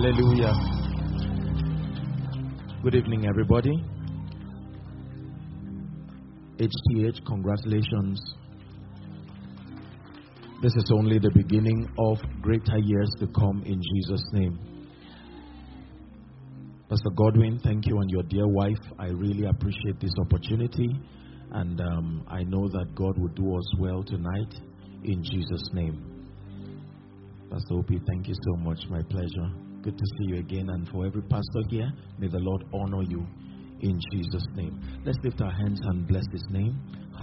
Hallelujah. Good evening, everybody. HTH, congratulations. This is only the beginning of greater years to come in Jesus' name. Pastor Godwin, thank you, and your dear wife. I really appreciate this opportunity, and I know that God will do us well tonight in Jesus' name. Pastor Opie, thank you so much. My pleasure. Good to see you again, and for every pastor here, may the Lord honor you in Jesus' name. Let's lift our hands and bless His name.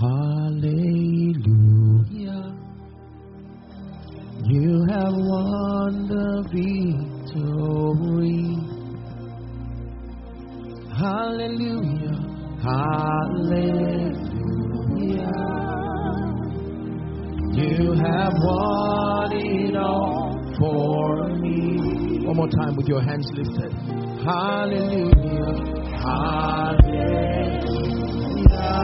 Hallelujah. You have won the victory. Hallelujah. Hallelujah. You have won it all for me. One more time with your hands lifted. Hallelujah. Hallelujah.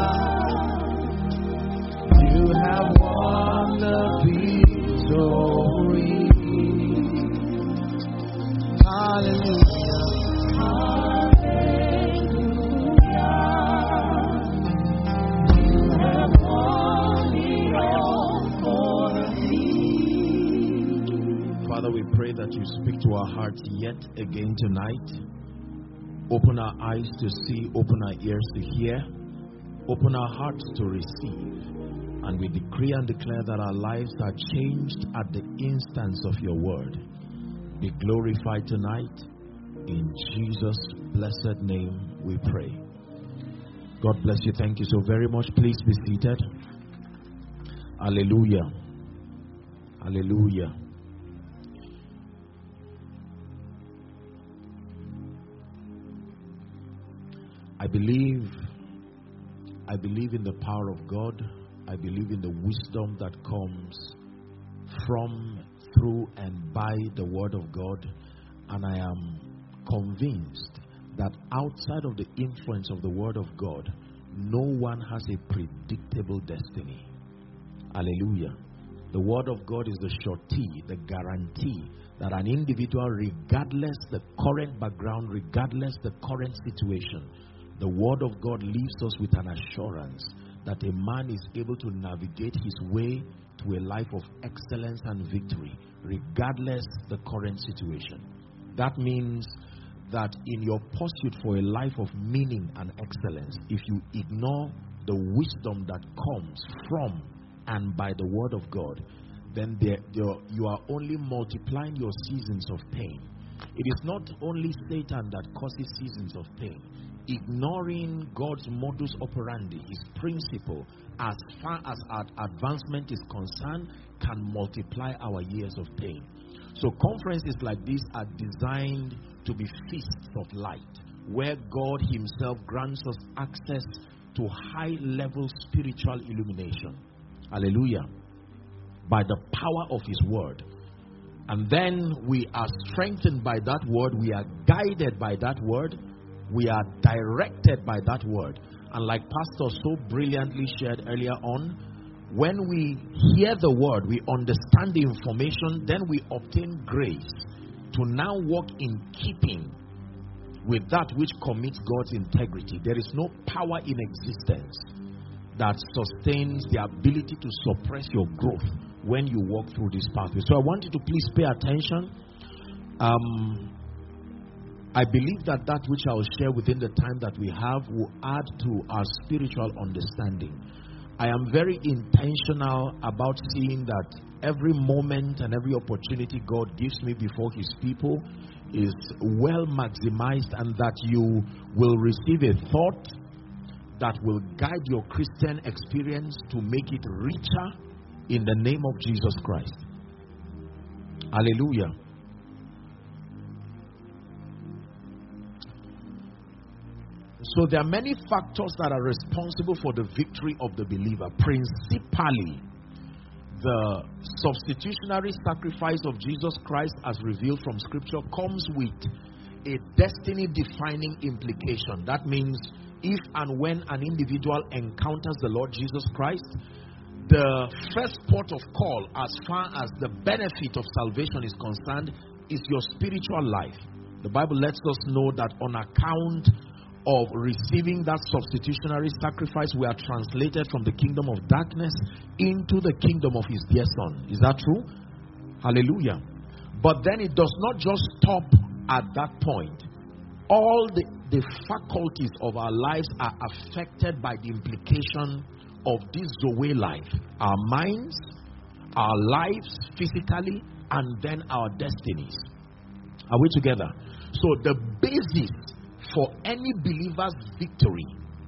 You have won the victory. Hallelujah. Hallelujah. You have won it all for me. Father, we pray that you speak to our hearts yet again tonight. Open our eyes to see, open our ears to hear, open our hearts to receive. And we decree and declare that our lives are changed at the instance of your word. Be glorified tonight. In Jesus' blessed name we pray. God bless you. Thank you so very much. Please be seated. Hallelujah. Hallelujah. I believe in the power of God. I believe in the wisdom that comes from, through, and by the word of God. And I am convinced that outside of the influence of the word of God, no one has a predictable destiny. Hallelujah. The word of God is the surety, the guarantee that an individual, regardless the current background, regardless the current situation, the word of God leaves us with an assurance that a man is able to navigate his way to a life of excellence and victory, regardless the current situation. That means that in your pursuit for a life of meaning and excellence, if you ignore the wisdom that comes from and by the word of God, then you are only multiplying your seasons of pain. It is not only Satan that causes seasons of pain. Ignoring God's modus operandi, his principle, as far as our advancement is concerned, can multiply our years of pain. So conferences like this are designed to be feasts of light, where God himself grants us access to high-level spiritual illumination. Hallelujah. By the power of his word. And then we are strengthened by that word. We are guided by that word. We are directed by that word. And like Pastor so brilliantly shared earlier on, when we hear the word, we understand the information, then we obtain grace to now walk in keeping with that which commits God's integrity. There is no power in existence that sustains the ability to suppress your growth when you walk through this pathway. So I want you to please pay attention. I believe that which I will share within the time that we have will add to our spiritual understanding. I am very intentional about seeing that every moment and every opportunity God gives me before his people is well maximized, and that you will receive a thought that will guide your Christian experience to make it richer in the name of Jesus Christ. Hallelujah. So there are many factors that are responsible for the victory of the believer. Principally, the substitutionary sacrifice of Jesus Christ as revealed from Scripture comes with a destiny-defining implication. That means if and when an individual encounters the Lord Jesus Christ, the first port of call as far as the benefit of salvation is concerned is your spiritual life. The Bible lets us know that on account of receiving that substitutionary sacrifice, we are translated from the kingdom of darkness into the kingdom of his dear son. Is that true? Hallelujah. But then it does not just stop at that point. All the faculties of our lives are affected by the implication of this Zoe life. Our minds, our lives physically, and then our destinies. Are we together? So the basis for any believer's victory,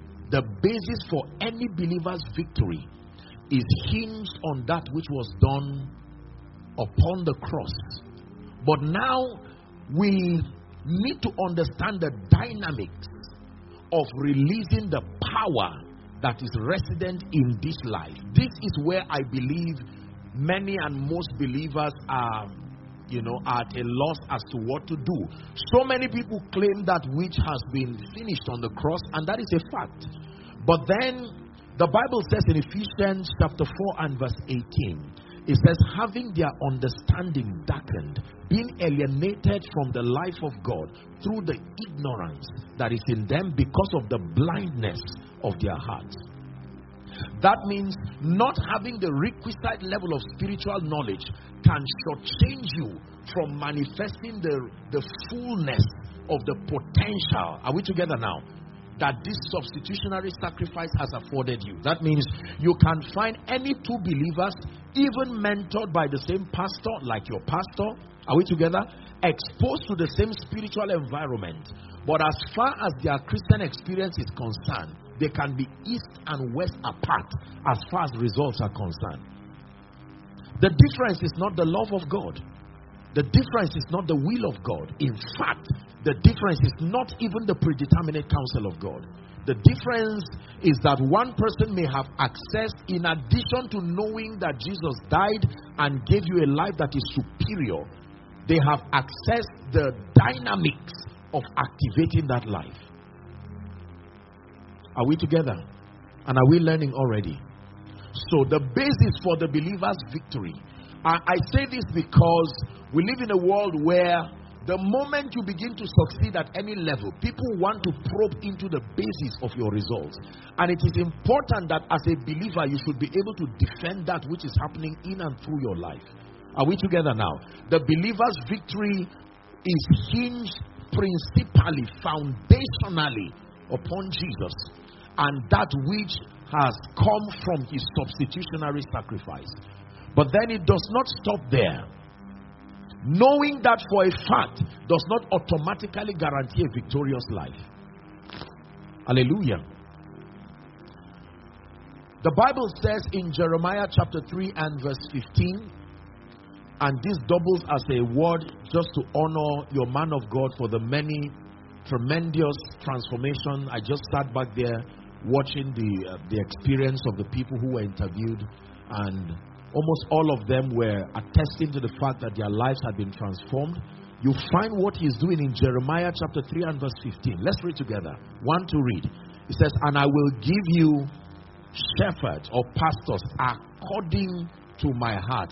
is hinged on that which was done upon the cross. But now we need to understand the dynamics of releasing the power that is resident in this life. This is where I believe many and most believers are at a loss as to what to do. So many people claim that which has been finished on the cross, and that is a fact. But then the Bible says in Ephesians chapter 4 and verse 18, it says, having their understanding darkened, being alienated from the life of God through the ignorance that is in them because of the blindness of their hearts. That means not having the requisite level of spiritual knowledge can shortchange you from manifesting the fullness of the potential. Are we together now? That this substitutionary sacrifice has afforded you. That means you can find any two believers, even mentored by the same pastor, like your pastor. Are we together? Exposed to the same spiritual environment. But as far as their Christian experience is concerned, they can be east and west apart as far as results are concerned. The difference is not the love of God. The difference is not the will of God. In fact, the difference is not even the predeterminate counsel of God. The difference is that one person may have access, in addition to knowing that Jesus died and gave you a life that is superior, they have accessed the dynamics of activating that life. Are we together? And are we learning already? So the basis for the believer's victory. I say this because we live in a world where the moment you begin to succeed at any level, people want to probe into the basis of your results. And it is important that as a believer, you should be able to defend that which is happening in and through your life. Are we together now? The believer's victory is hinged principally, foundationally upon Jesus and that which has come from his substitutionary sacrifice. But then it does not stop there. Knowing that for a fact does not automatically guarantee a victorious life. Hallelujah. The Bible says in Jeremiah chapter 3 and verse 15, and this doubles as a word just to honor your man of God for the many tremendous transformation. I just sat back there watching the experience of the people who were interviewed, and almost all of them were attesting to the fact that their lives had been transformed. You find what he's doing in Jeremiah chapter 3 and verse 15. Let's read together. 1 to read. It says, and I will give you shepherds or pastors according to my heart.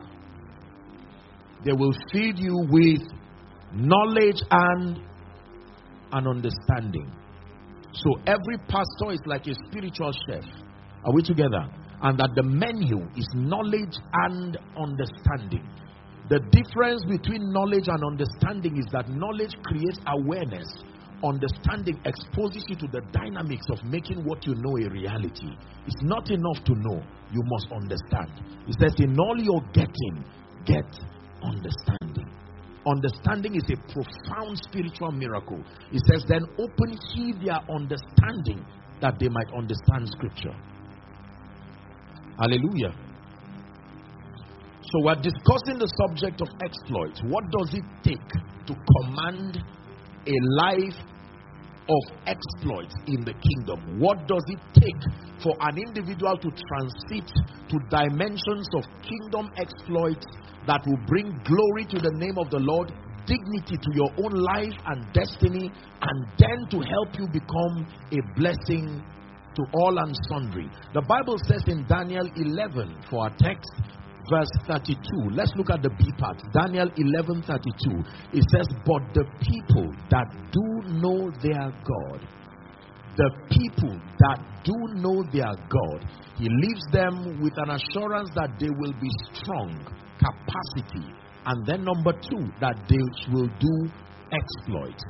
They will feed you with knowledge and understanding. So every pastor is like a spiritual chef. Are we together? And that the menu is knowledge and understanding. The difference between knowledge and understanding is that knowledge creates awareness. Understanding exposes you to the dynamics of making what you know a reality. It's not enough to know. You must understand. It says, in all you're getting, get understanding. Understanding is a profound spiritual miracle. It says, then open ye their understanding that they might understand scripture. Hallelujah. So we're discussing the subject of exploits. What does it take to command a life of exploits in the kingdom? What does it take for an individual to transit to dimensions of kingdom exploits that will bring glory to the name of the Lord, dignity to your own life and destiny, and then to help you become a blessing to all and sundry? The Bible says in Daniel 11, for our text, verse 32. Let's look at the B part. Daniel 11:32. It says, but the people that do know their God, the people that do know their God, he leaves them with an assurance that they will be strong, capacity, and then number 2, that they will do exploits.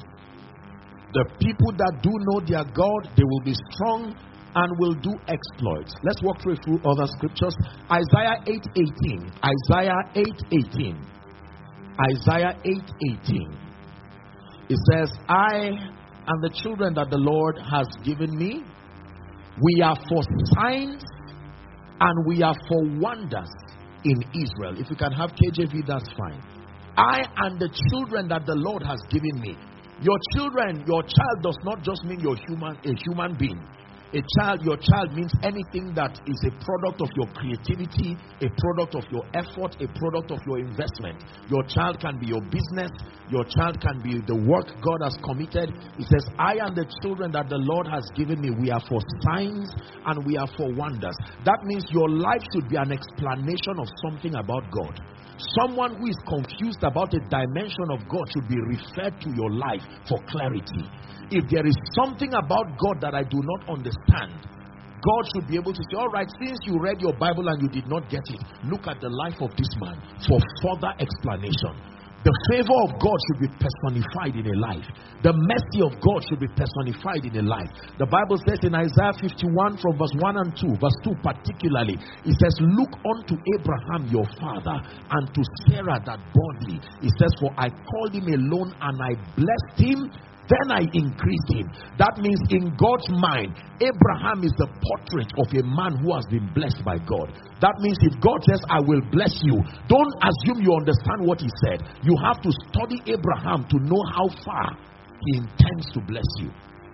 The people that do know their God, they will be strong and will do exploits. Let's walk through a few other scriptures. Isaiah 8:18. Isaiah 8:18. Isaiah 8:18. It says, I and the children that the Lord has given me, we are for signs and we are for wonders in Israel. If you can have KJV, that's fine. I and the children that the Lord has given me. Your children, your child does not just mean a human being. Your child means anything that is a product of your creativity, a product of your effort, a product of your investment. Your child can be your business. Your child can be the work God has committed. It says, I and the children that the Lord has given me, we are for signs and we are for wonders. That means your life should be an explanation of something about God. Someone who is confused about a dimension of God should be referred to your life for clarity. If there is something about God that I do not understand, God should be able to say, all right, since you read your Bible and you did not get it, look at the life of this man for further explanation. The favor of God should be personified in a life. The mercy of God should be personified in a life. The Bible says in Isaiah 51 from verse 1 and 2, verse 2 particularly, it says, look unto Abraham your father and to Sarah that bore thee. It says, for I called him alone and I blessed him, then I increased him. That means in God's mind, Abraham is the portrait of a man who has been blessed by God. That means if God says, I will bless you, don't assume you understand what he said. You have to study Abraham to know how far he intends to bless you.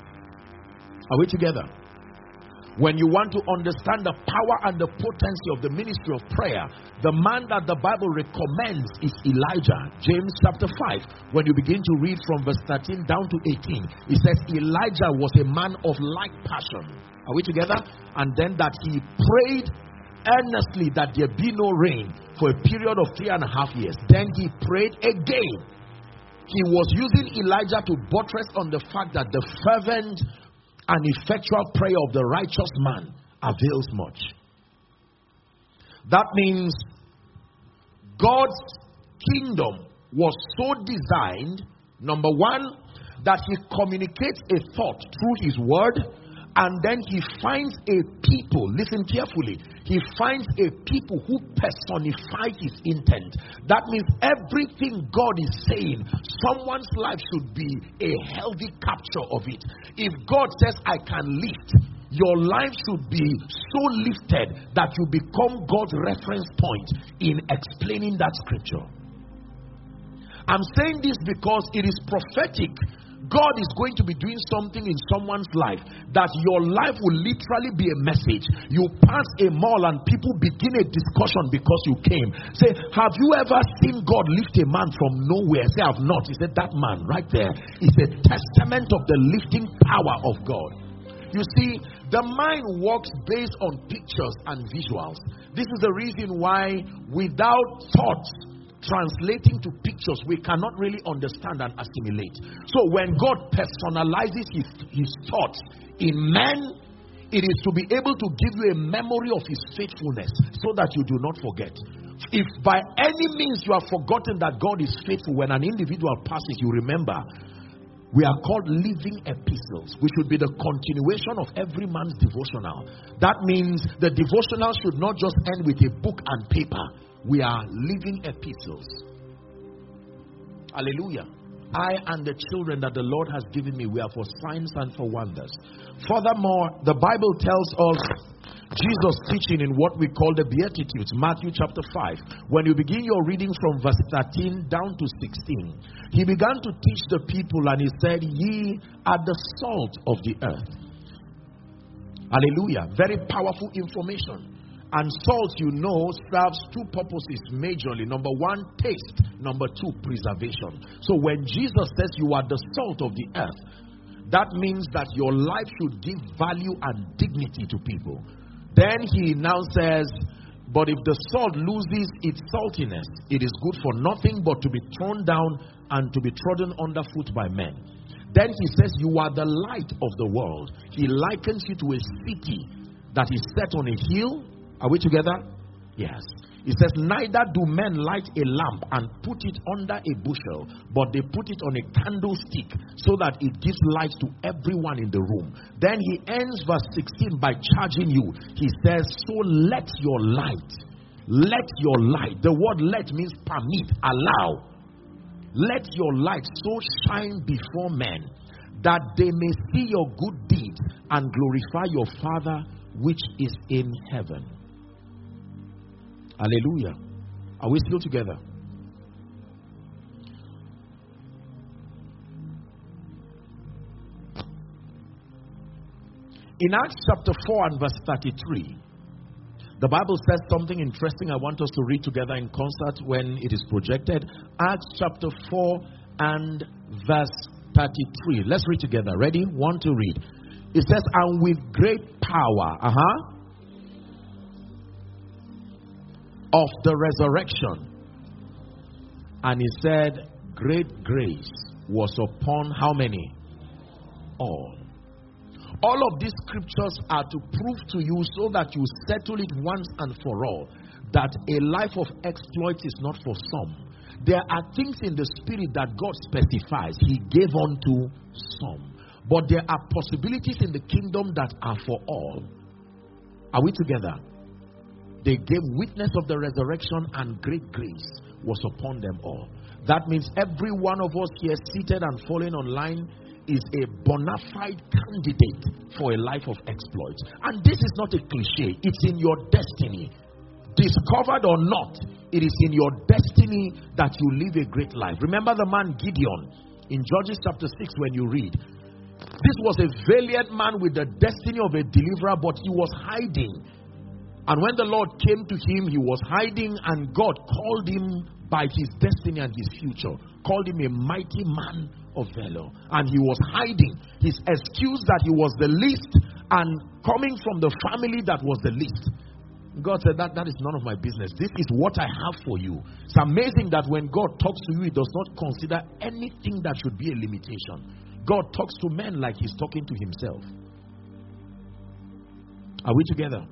Are we together? When you want to understand the power and the potency of the ministry of prayer, the man that the Bible recommends is Elijah. James chapter 5. When you begin to read from verse 13 down to 18, it says Elijah was a man of like passion. Are we together? And then that he prayed earnestly that there be no rain for a period of 3.5 years. Then he prayed again. He was using Elijah to buttress on the fact that the fervent and effectual prayer of the righteous man avails much. That means God's kingdom was so designed, number one, that he communicates a thought through his word, and then he finds a people, listen carefully, he finds a people who personify his intent. That means everything God is saying, someone's life should be a healthy capture of it. If God says, I can lift, your life should be so lifted that you become God's reference point in explaining that scripture. I'm saying this because it is prophetic. God is going to be doing something in someone's life that your life will literally be a message. You pass a mall and people begin a discussion because you came. Say, have you ever seen God lift a man from nowhere? Say, I've not. He said, that man right there is a testament of the lifting power of God. You see, the mind works based on pictures and visuals. This is the reason why without thoughts translating to pictures, we cannot really understand and assimilate. So when God personalizes his thoughts in man, it is to be able to give you a memory of his faithfulness so that you do not forget. If by any means you have forgotten that God is faithful, when an individual passes, you remember. We are called living epistles. We should be the continuation of every man's devotional. That means the devotional should not just end with a book and paper. We are living epistles. Hallelujah. I and the children that the Lord has given me, we are for signs and for wonders. Furthermore, the Bible tells us, Jesus teaching in what we call the Beatitudes, Matthew chapter 5. When you begin your reading from verse 13 down to 16, he began to teach the people and he said, ye are the salt of the earth. Hallelujah. Very powerful information. And salt, you know, serves two purposes majorly. Number one, taste. Number two, preservation. So when Jesus says you are the salt of the earth, that means that your life should give value and dignity to people. Then he now says But if the salt loses its saltiness, it is good for nothing but to be thrown down and to be trodden underfoot by men. Then he says, you are the light of the world. He likens you to a city that is set on a hill. Are we together? Yes. He says, neither do men light a lamp and put it under a bushel, but they put it on a candlestick so that it gives light to everyone in the room. Then he ends verse 16 by charging you. He says, so let your light, the word let means permit, allow. Let your light so shine before men that they may see your good deeds and glorify your Father which is in heaven. Hallelujah. Are we still together? In Acts chapter 4 and verse 33, the Bible says something interesting I want us to read together in concert when it is projected. Acts chapter 4 and verse 33. Let's read together. Ready? One to read. It says, and with great power of the resurrection. And he said, great grace was upon how many? All. All of these scriptures are to prove to you so that you settle it once and for all that a life of exploit is not for some. There are things in the spirit that God specifies. He gave unto some. But there are possibilities in the kingdom that are for all. Are we together? They gave witness of the resurrection and great grace was upon them all. That means every one of us here seated and following online is a bona fide candidate for a life of exploits. And this is not a cliche. It's in your destiny. Discovered or not, it is in your destiny that you live a great life. Remember the man Gideon in Judges chapter 6 when you read. This was a valiant man with the destiny of a deliverer, but he was hiding. And when the Lord came to him, he was hiding, and God called him by his destiny and his future. Called him a mighty man of valor. And he was hiding. His excuse that he was the least and coming from the family that was the least. God said, that is none of my business. This is what I have for you. It's amazing that when God talks to you, he does not consider anything that should be a limitation. God talks to men like he's talking to himself. Are we together?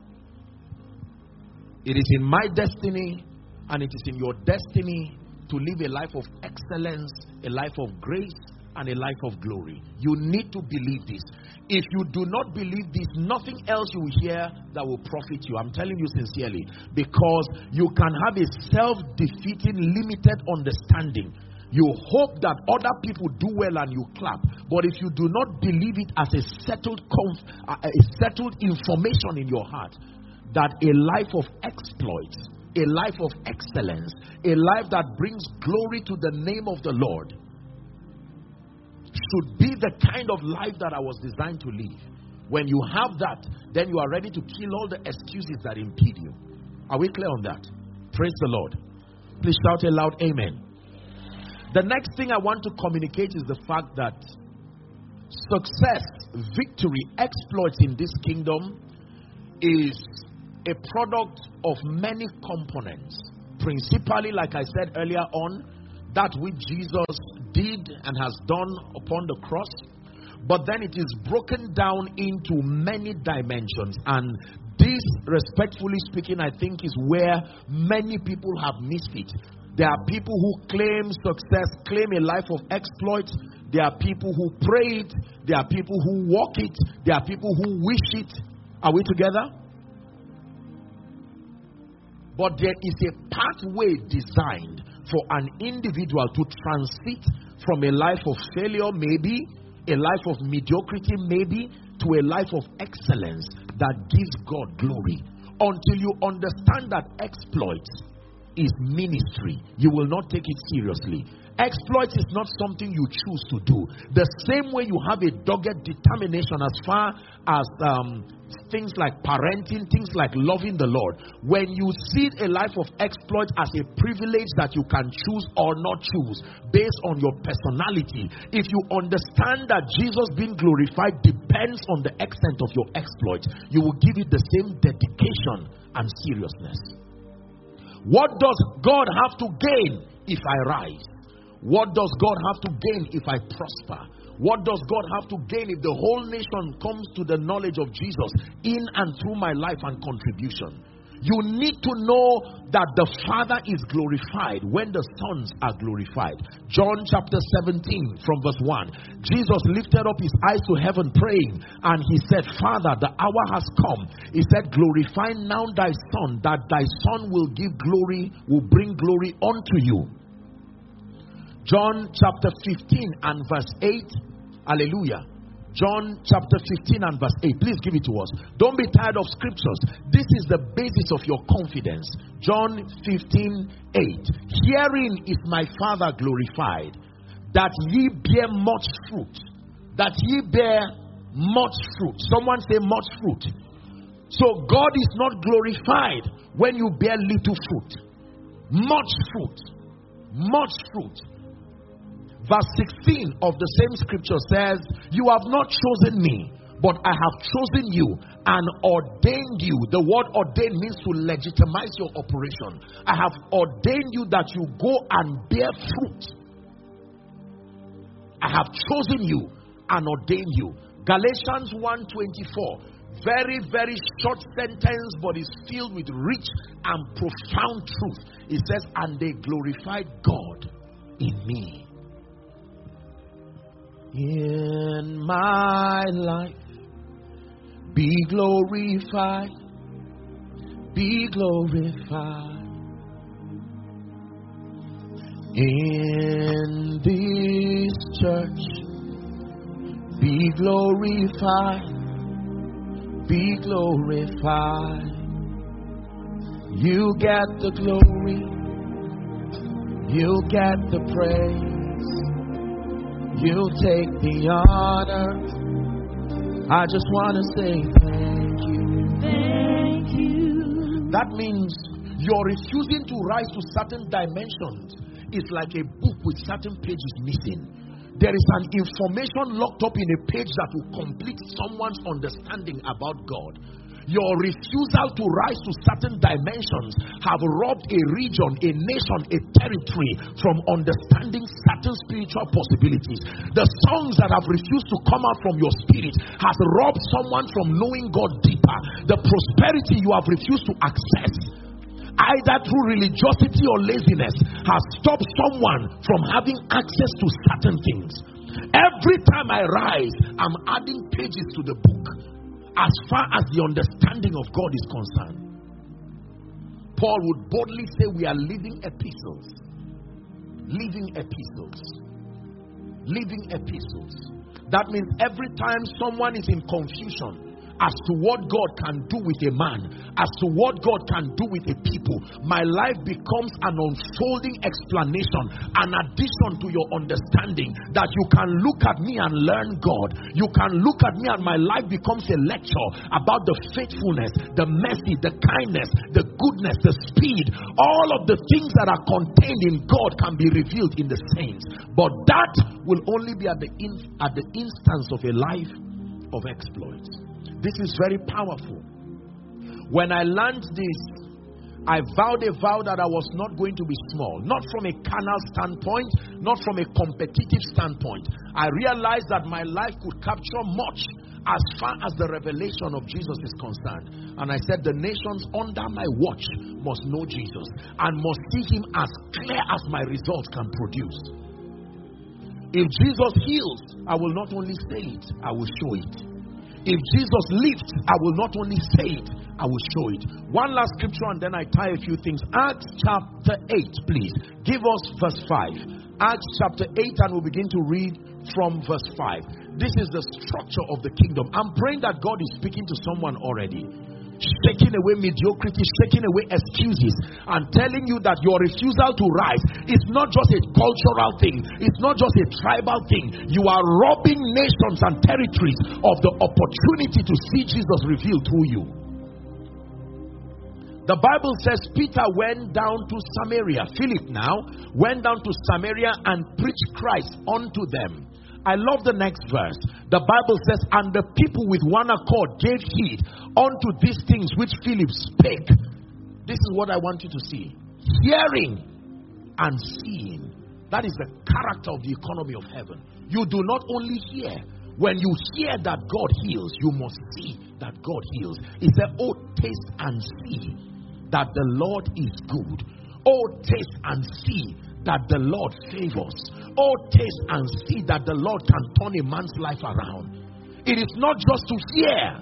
It is in my destiny and it is in your destiny to live a life of excellence, a life of grace, and a life of glory. You need to believe this. If you do not believe this, nothing else you will hear that will profit you. I'm telling you sincerely, because you can have a self-defeating, limited understanding. You hope that other people do well and you clap. But if you do not believe it as a settled information in your heart, that a life of exploits, a life of excellence, a life that brings glory to the name of the Lord should be the kind of life that I was designed to live. When you have that, then you are ready to kill all the excuses that impede you. Are we clear on that? Praise the Lord. Please shout a loud amen. The next thing I want to communicate is the fact that success, victory, exploits in this kingdom is a product of many components. Principally, like I said earlier on, that which Jesus did and has done upon the cross. But then it is broken down into many dimensions. And this, respectfully speaking, I think is where many people have missed it. There are people who claim success, claim a life of exploits. There are people who pray it. There are people who walk it. There are people who wish it. Are we together? But there is a pathway designed for an individual to transit from a life of failure, maybe, a life of mediocrity, maybe, to a life of excellence that gives God glory. Until you understand that exploits is ministry, you will not take it seriously. Exploits is not something you choose to do. The same way you have a dogged determination as far as things like parenting, things like loving the Lord. When you see a life of exploit as a privilege that you can choose or not choose based on your personality, if you understand that Jesus being glorified depends on the extent of your exploit, you will give it the same dedication and seriousness. What does God have to gain if I rise? What does God have to gain if I prosper? What does God have to gain if the whole nation comes to the knowledge of Jesus in and through my life and contribution? You need to know that the Father is glorified when the sons are glorified. John chapter 17 from verse 1. Jesus lifted up his eyes to heaven praying, and he said, Father, the hour has come. He said, glorify now thy Son, that thy Son will give glory, will bring glory unto you. John chapter 15 and verse 8. Hallelujah. John chapter 15 and verse 8. Please give it to us. Don't be tired of scriptures. This is the basis of your confidence. John 15, 8. Herein is my Father glorified, that ye bear much fruit. That ye bear much fruit. Someone say much fruit. So God is not glorified when you bear little fruit. Much fruit. Much fruit. Verse 16 of the same scripture says, you have not chosen me, but I have chosen you and ordained you. The word ordained means to legitimize your operation. I have ordained you that you go and bear fruit. I have chosen you and ordained you. Galatians 1:24. Very, very short sentence, but it's filled with rich and profound truth. It says, and they glorified God in me. In my life, be glorified, be glorified. In this church, be glorified, be glorified. You get the glory, you get the praise. You take the honor. I just want to say thank you. Thank you. That means you're refusing to rise to certain dimensions. It's like a book with certain pages missing. There is an information locked up in a page that will complete someone's understanding about God. Your refusal to rise to certain dimensions have robbed a region, a nation, a territory from understanding certain spiritual possibilities. The songs that have refused to come out from your spirit has robbed someone from knowing God deeper. The prosperity you have refused to access, either through religiosity or laziness, has stopped someone from having access to certain things. Every time I rise, I'm adding pages to the book as far as the understanding of God is concerned. Paul would boldly say we are living epistles. Living epistles. Living epistles. That means every time someone is in confusion as to what God can do with a man, as to what God can do with a people, my life becomes an unfolding explanation, an addition to your understanding, that you can look at me and learn God. You can look at me and my life becomes a lecture about the faithfulness, the mercy, the kindness, the goodness, the speed. All of the things that are contained in God can be revealed in the saints. But that will only be at the instance of a life of exploits. This is very powerful. When I learned this, I vowed a vow that I was not going to be small. Not from a carnal standpoint, not from a competitive standpoint. I realized that my life could capture much as far as the revelation of Jesus is concerned. And I said the nations under my watch must know Jesus and must see him as clear as my results can produce. If Jesus heals, I will not only say it, I will show it. If Jesus lifts, I will not only say it, I will show it. One last scripture and then I tie a few things. Acts chapter 8, please. Give us verse 5. Acts chapter 8, and we'll begin to read from verse 5. This is the structure of the kingdom. I'm praying that God is speaking to someone already. shaking away mediocrity, shaking away excuses, and telling you that your refusal to rise is not just a cultural thing, it's not just a tribal thing. You are robbing nations and territories of the opportunity to see Jesus revealed through you. The Bible says Peter went down to Samaria. Philip now went down to Samaria and preached Christ unto them. I love the next verse. The Bible says, and the people with one accord gave heed unto these things which Philip spake. This is what I want you to see. Hearing and seeing. That is the character of the economy of heaven. You do not only hear. When you hear that God heals, you must see that God heals. He said, oh, taste and see that the Lord is good. Oh, taste and see that the Lord favors. Oh, taste and see that the Lord can turn a man's life around. It is not just to hear.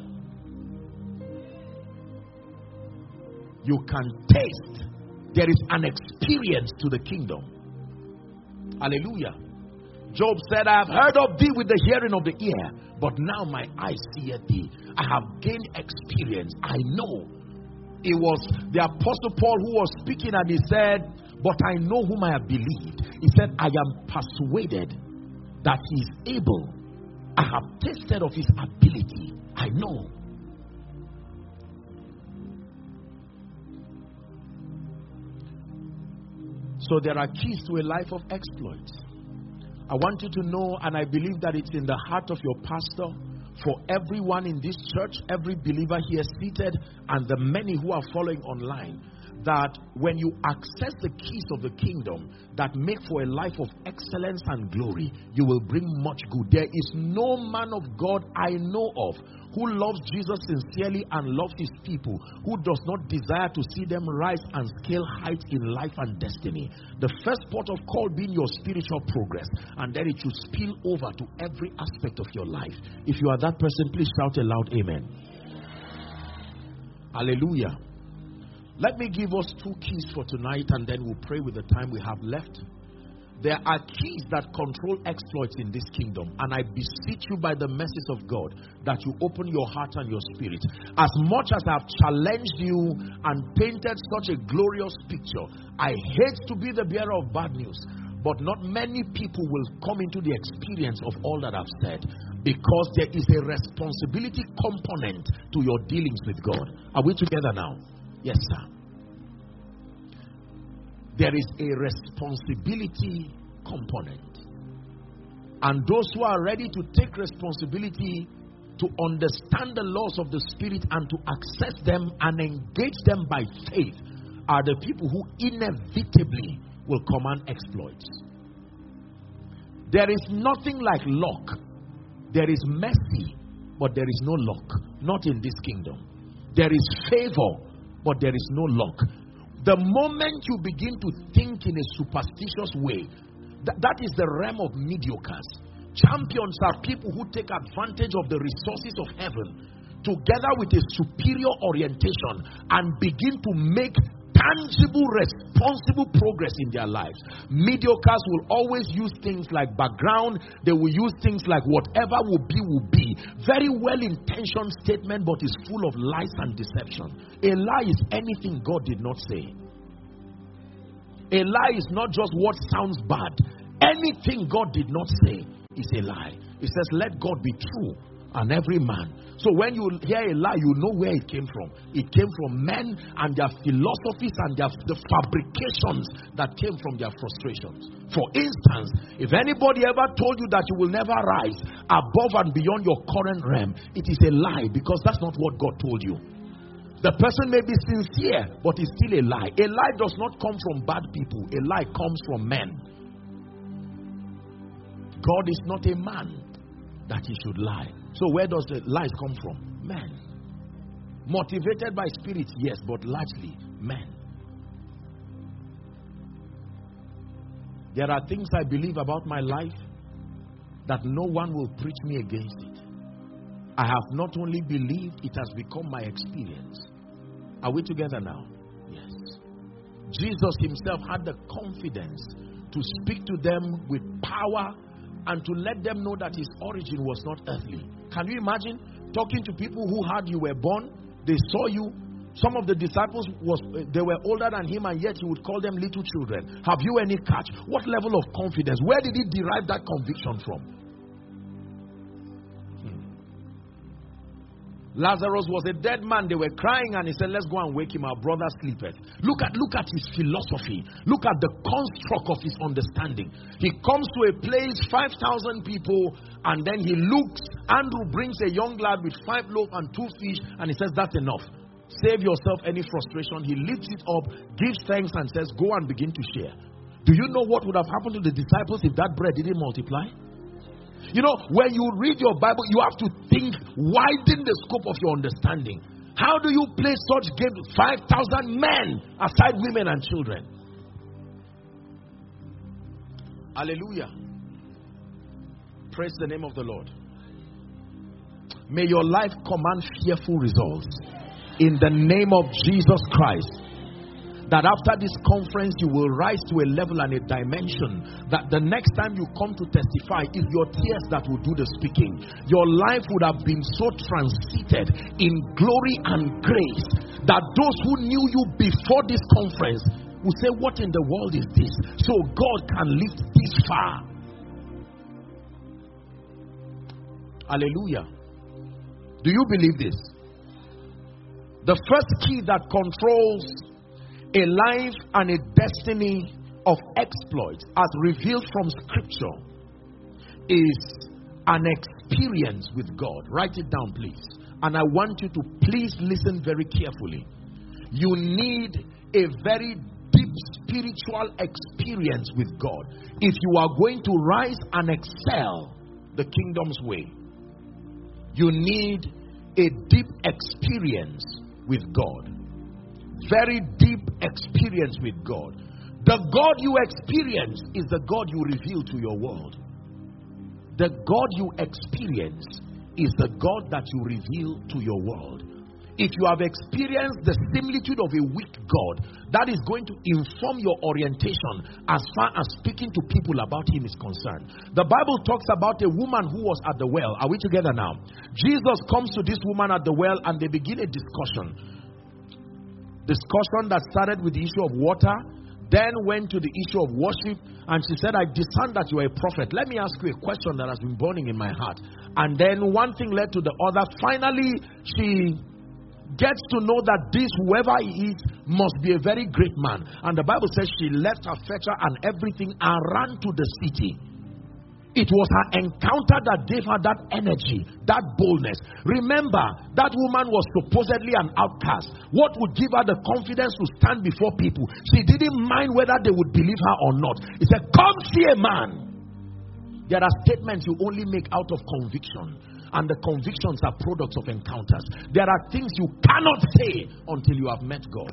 You can taste. There is an experience to the kingdom. Hallelujah. Job said, I have heard of thee with the hearing of the ear, but now my eyes see thee. I have gained experience. I know. It was the Apostle Paul who was speaking, and he said, but I know whom I have believed. He said, I am persuaded that he is able. I have tasted of his ability. I know. So there are keys to a life of exploits. I want you to know, and I believe that it's in the heart of your pastor, for everyone in this church, every believer here seated, and the many who are following online, that when you access the keys of the kingdom that make for a life of excellence and glory, you will bring much good. There is no man of God I know of who loves Jesus sincerely and loves his people, who does not desire to see them rise and scale heights in life and destiny. The first port of call being your spiritual progress, and then it should spill over to every aspect of your life. If you are that person, please shout a loud amen. Hallelujah. Let me give us two keys for tonight, and then we'll pray with the time we have left. There are keys that control exploits in this kingdom, and I beseech you by the mercies of God that you open your heart and your spirit. As much as I have challenged you and painted such a glorious picture, I hate to be the bearer of bad news, but not many people will come into the experience of all that I've said, because there is a responsibility component to your dealings with God. Are we together now? Yes, sir. There is a responsibility component. And those who are ready to take responsibility to understand the laws of the Spirit and to access them and engage them by faith are the people who inevitably will command exploits. There is nothing like luck. There is mercy, but there is no luck. Not in this kingdom. There is favor, but there is no luck. The moment you begin to think in a superstitious way, that is the realm of mediocres. Champions are people who take advantage of the resources of heaven together with a superior orientation and begin to make tangible, responsible progress in their lives. Mediocres will always use things like background. They will use things like whatever will be, will be. Very well-intentioned statement, but is full of lies and deception. A lie is anything God did not say. A lie is not just what sounds bad. Anything God did not say is a lie. It says, let God be true and every man. So when you hear a lie, you know where it came from. It came from men and their philosophies and the fabrications that came from their frustrations. For instance, if anybody ever told you that you will never rise above and beyond your current realm, it is a lie, because that's not what God told you. The person may be sincere, but it's still a lie. A lie does not come from bad people. A lie comes from men. God is not a man that he should lie. So where does the lies come from? Men. Motivated by spirit, yes, but largely men. There are things I believe about my life that no one will preach me against it. I have not only believed, it has become my experience. Are we together now? Yes. Jesus himself had the confidence to speak to them with power and to let them know that his origin was not earthly. Can you imagine talking to people who heard you were born? They saw you. Some of the disciples, they were older than him, and yet he would call them little children. Have you any catch? What level of confidence? Where did he derive that conviction from? Lazarus was a dead man. They were crying, and he said, let's go and wake him. Our brother sleepeth. Look at his philosophy. Look at the construct of his understanding. He comes to a place, 5,000 people, and then he looks. Andrew brings a young lad with 5 loaves and 2 fish, and he says, that's enough. Save yourself any frustration. He lifts it up, gives thanks, and says, go and begin to share. Do you know what would have happened to the disciples if that bread didn't multiply? You know, when you read your Bible, you have to think, widen the scope of your understanding. How do you play such games with 5,000 men aside women and children? Hallelujah. Praise the name of the Lord. May your life command fearful results in the name of Jesus Christ. That after this conference you will rise to a level and a dimension that the next time you come to testify, it's your tears that will do the speaking. Your life would have been so transited in glory and grace that those who knew you before this conference will say, what in the world is this? So God can lift this far. Hallelujah. Do you believe this? The first key that controls a life and a destiny of exploits as revealed from scripture is an experience with God. Write it down, please. And I want you to please listen very carefully. You need a very deep spiritual experience with God if you are going to rise and excel the kingdom's way. You need a deep experience with God. Very deep experience with God. The God you experience is the God you reveal to your world. The God you experience is the God that you reveal to your world. If you have experienced the similitude of a weak God, that is going to inform your orientation as far as speaking to people about him is concerned. The Bible talks about a woman who was at the well. Are we together now? Jesus comes to this woman at the well and they begin a discussion that started with the issue of water, then went to the issue of worship, and she said, I discern that you are a prophet. Let me ask you a question that has been burning in my heart. And then one thing led to the other. Finally, she gets to know that this, whoever he is, must be a very great man. And the Bible says she left her fetcher and everything and ran to the city. It was her encounter that gave her that energy, that boldness. Remember, that woman was supposedly an outcast. What would give her the confidence to stand before people? She didn't mind whether they would believe her or not. He said, come see a man. There are statements you only make out of conviction, and the convictions are products of encounters. There are things you cannot say until you have met God.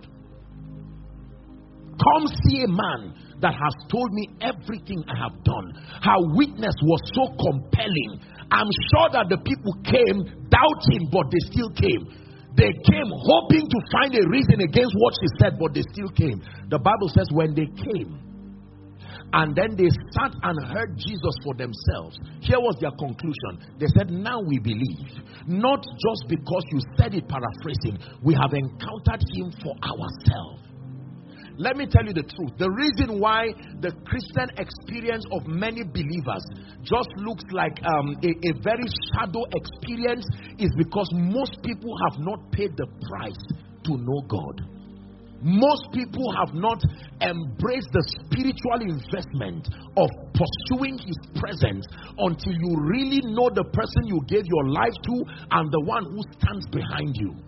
Come see a man that has told me everything I have done. Her witness was so compelling. I'm sure that the people came doubting, but they still came. They came hoping to find a reason against what she said, but they still came. The Bible says when they came, and then they sat and heard Jesus for themselves, here was their conclusion. They said, now we believe. Not just because you said it, paraphrasing. We have encountered him for ourselves. Let me tell you the truth. The reason why the Christian experience of many believers just looks like a very shadow experience is because most people have not paid the price to know God. Most people have not embraced the spiritual investment of pursuing his presence until you really know the person you gave your life to and the one who stands behind you.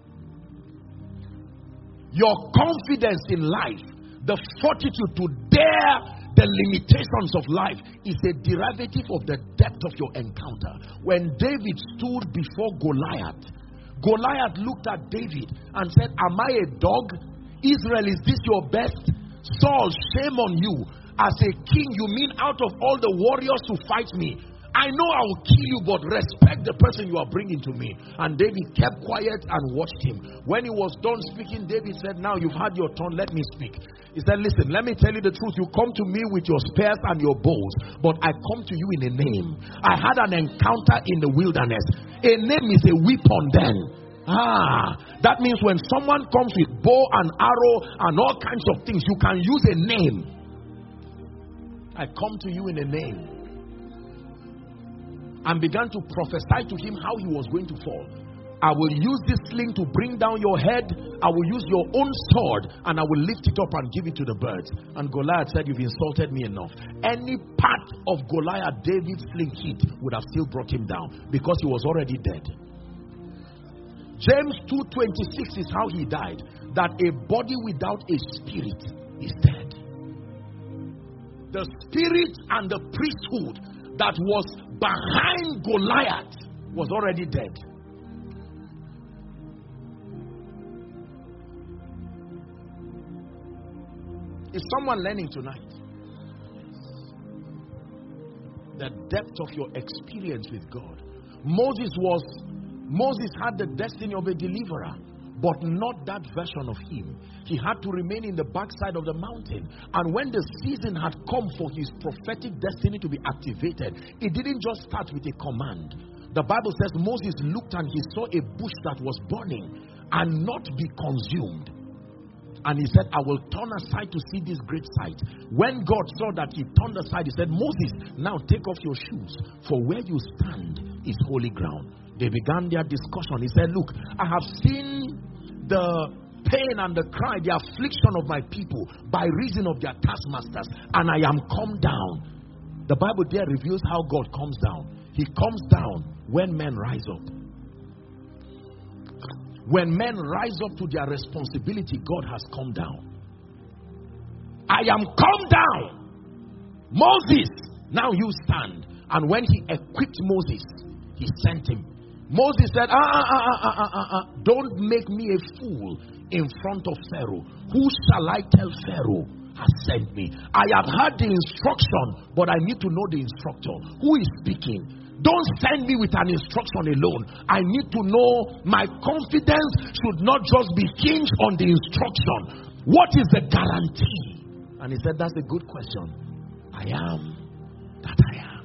Your confidence in life, the fortitude to dare the limitations of life, is a derivative of the depth of your encounter. When David stood before Goliath, Goliath looked at David and said, am I a dog? Israel, is this your best? Saul, shame on you. As a king, you mean out of all the warriors who fight me, I know I will kill you, but respect the person you are bringing to me. And David kept quiet and watched him. When he was done speaking, David said, now you've had your turn, let me speak. He said, listen, let me tell you the truth. You come to me with your spears and your bows, but I come to you in a name. I had an encounter in the wilderness. A name is a weapon then. That means when someone comes with bow and arrow and all kinds of things, you can use a name. I come to you in a name. And began to prophesy to him how he was going to fall. I will use this sling to bring down your head. I will use your own sword and I will lift it up and give it to the birds. And Goliath said, you've insulted me enough. Any part of Goliath David's sling hit would have still brought him down because he was already dead. James 2:26 is how he died. That a body without a spirit is dead. The spirit and the priesthood that was behind Goliath was already dead. Is someone learning tonight? The depth of your experience with God. Moses had the destiny of a deliverer, but not that version of him. He had to remain in the backside of the mountain. And when the season had come for his prophetic destiny to be activated, it didn't just start with a command. The Bible says Moses looked and he saw a bush that was burning and not be consumed. And he said, I will turn aside to see this great sight. When God saw that he turned aside, he said, Moses, now take off your shoes, for where you stand is holy ground. They began their discussion. He said, look, I have seen the pain and the cry, the affliction of my people by reason of their taskmasters, and I am come down. The Bible there reveals how God comes down. He comes down when men rise up. When men rise up to their responsibility, God has come down. I am come down. Moses, now you stand. And when he equipped Moses, he sent him. Moses said, don't make me a fool in front of Pharaoh. Who shall I tell Pharaoh has sent me? I have heard the instruction, but I need to know the instructor. Who is speaking? Don't send me with an instruction alone. I need to know. My confidence should not just be hinged on the instruction. What is the guarantee? And he said, that's a good question. I am that I am.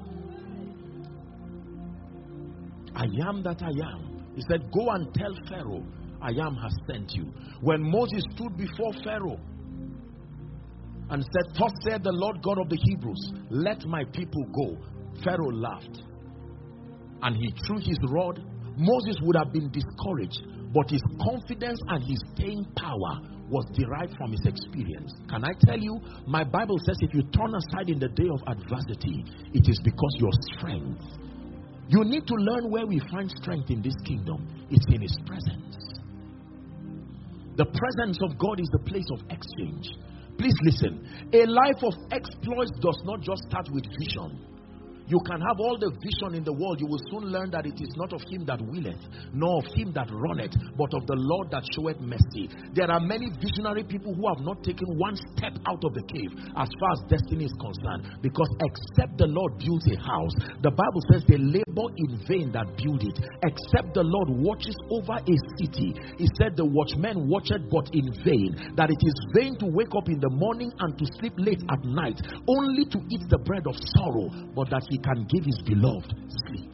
I am that I am. He said, go and tell Pharaoh, I am has sent you. When Moses stood before Pharaoh and said, thus said the Lord God of the Hebrews, let my people go. Pharaoh laughed and he threw his rod. Moses would have been discouraged, but his confidence and his staying power was derived from his experience. Can I tell you, my Bible says if you turn aside in the day of adversity, it is because your strength. You need to learn where we find strength in this kingdom. It's in his presence. The presence of God is the place of exchange. Please listen. A life of exploits does not just start with vision. You can have all the vision in the world. You will soon learn that it is not of him that willeth, nor of him that runneth, but of the Lord that showeth mercy. There are many visionary people who have not taken one step out of the cave as far as destiny is concerned. Because except the Lord builds a house, the Bible says they labor in vain that build it. Except the Lord watches over a city, he said the watchman watcheth but in vain. That it is vain to wake up in the morning and to sleep late at night, only to eat the bread of sorrow, but that he can give his beloved sleep.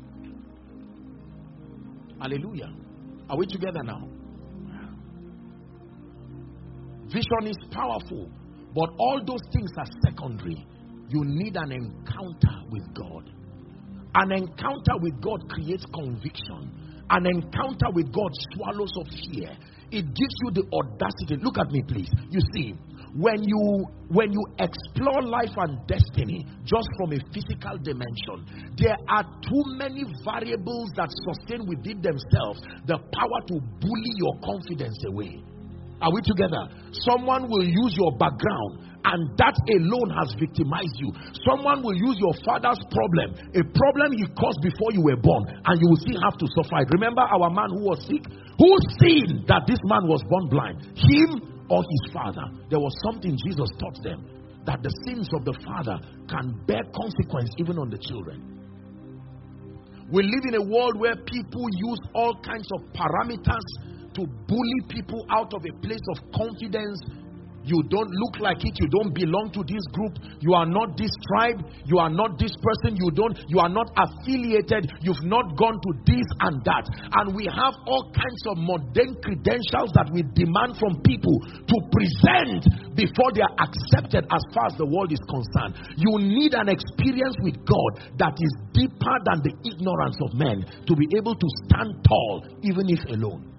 Hallelujah. Are we together now? Vision is powerful, but all those things are secondary. You need an encounter with God. An encounter with God creates conviction. An encounter with God swallows up fear. It gives you the audacity. Look at me, please. You see, when you explore life and destiny just from a physical dimension, there are too many variables that sustain within themselves the power to bully your confidence away. Are we together? Someone will use your background, and that alone has victimized you. Someone will use your father's problem, a problem he caused before you were born, and you will still have to suffer it. Remember our man who was sick? Who seen that this man was born blind? Him or his father? There was something Jesus taught them, that the sins of the father can bear consequence even on the children. We live in a world where people use all kinds of parameters to bully people out of a place of confidence You don't look like it. You don't belong to this group. You are not this tribe. You are not this person. You are not affiliated. You've not gone to this and that. And we have all kinds of mundane credentials that we demand from people to present before they are accepted as far as the world is concerned. You need an experience with God that is deeper than the ignorance of men to be able to stand tall, even if alone.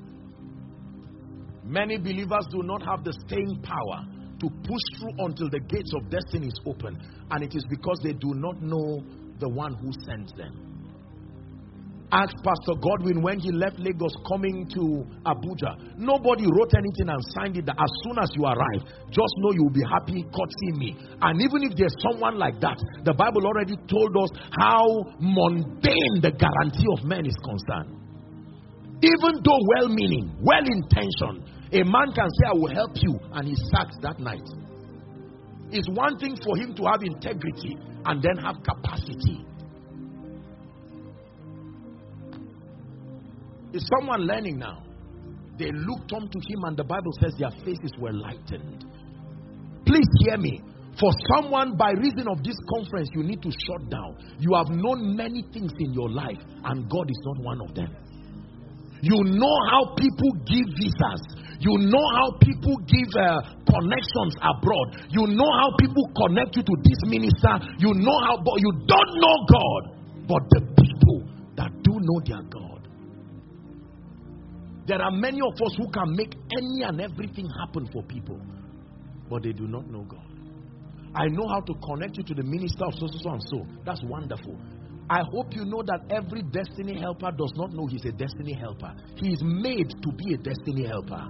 Many believers do not have the staying power to push through until the gates of destiny is open. And it is because they do not know the one who sent them. Ask Pastor Godwin when he left Lagos coming to Abuja. Nobody wrote anything and signed it that as soon as you arrive, just know you will be happy courting me. And even if there's someone like that, the Bible already told us how mundane the guarantee of men is concerned. Even though well-meaning, well-intentioned, a man can say, I will help you, and he sacks that night. It's one thing for him to have integrity and then have capacity. Is someone learning now? They looked unto him and the Bible says their faces were lightened. Please hear me. For someone, by reason of this conference, you need to shut down. You have known many things in your life and God is not one of them. You know how people give visas. You know how people give connections abroad. You know how people connect you to this minister. You know how, but you don't know God. But the people that do know their God. There are many of us who can make any and everything happen for people, but they do not know God. I know how to connect you to the minister of so and so. That's wonderful. I hope you know that every destiny helper does not know he's a destiny helper. He is made to be a destiny helper.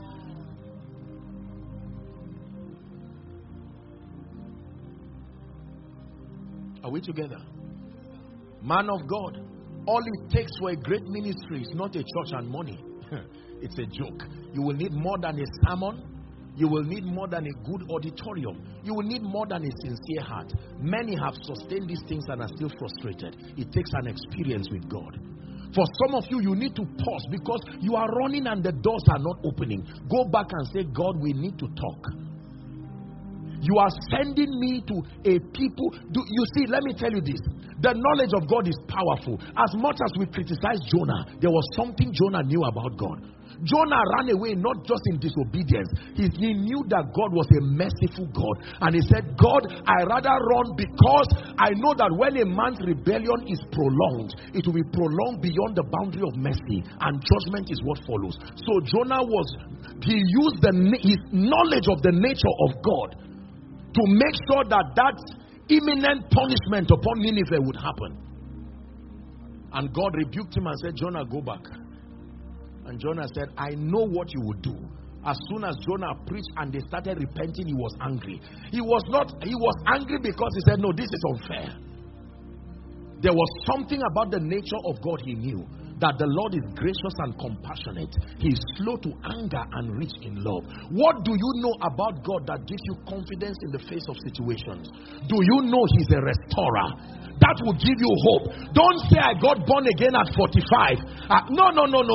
Are we together? Man of God, all it takes for a great ministry is not a church and money. It's a joke. You will need more than a sermon. You will need more than a good auditorium. You will need more than a sincere heart. Many have sustained these things and are still frustrated. It takes an experience with God. For some of you, you need to pause because you are running and the doors are not opening. Go back and say, God, we need to talk. You are sending me to a people. You see, let me tell you this. The knowledge of God is powerful. As much as we criticize Jonah, there was something Jonah knew about God. Jonah ran away not just in disobedience. He knew that God was a merciful God. And he said, God, I rather run because I know that when a man's rebellion is prolonged, it will be prolonged beyond the boundary of mercy. And judgment is what follows. So Jonah he used his knowledge of the nature of God to make sure that that imminent punishment upon Nineveh would happen. And God rebuked him and said, Jonah, go back. And Jonah said, I know what you would do. As soon as Jonah preached and they started repenting, he was angry. He was angry because he said, no, this is unfair. There was something about the nature of God he knew. That the Lord is gracious and compassionate. He is slow to anger and rich in love. What do you know about God that gives you confidence in the face of situations? Do you know He's a restorer? That will give you hope. Don't say I got born again at 45. No.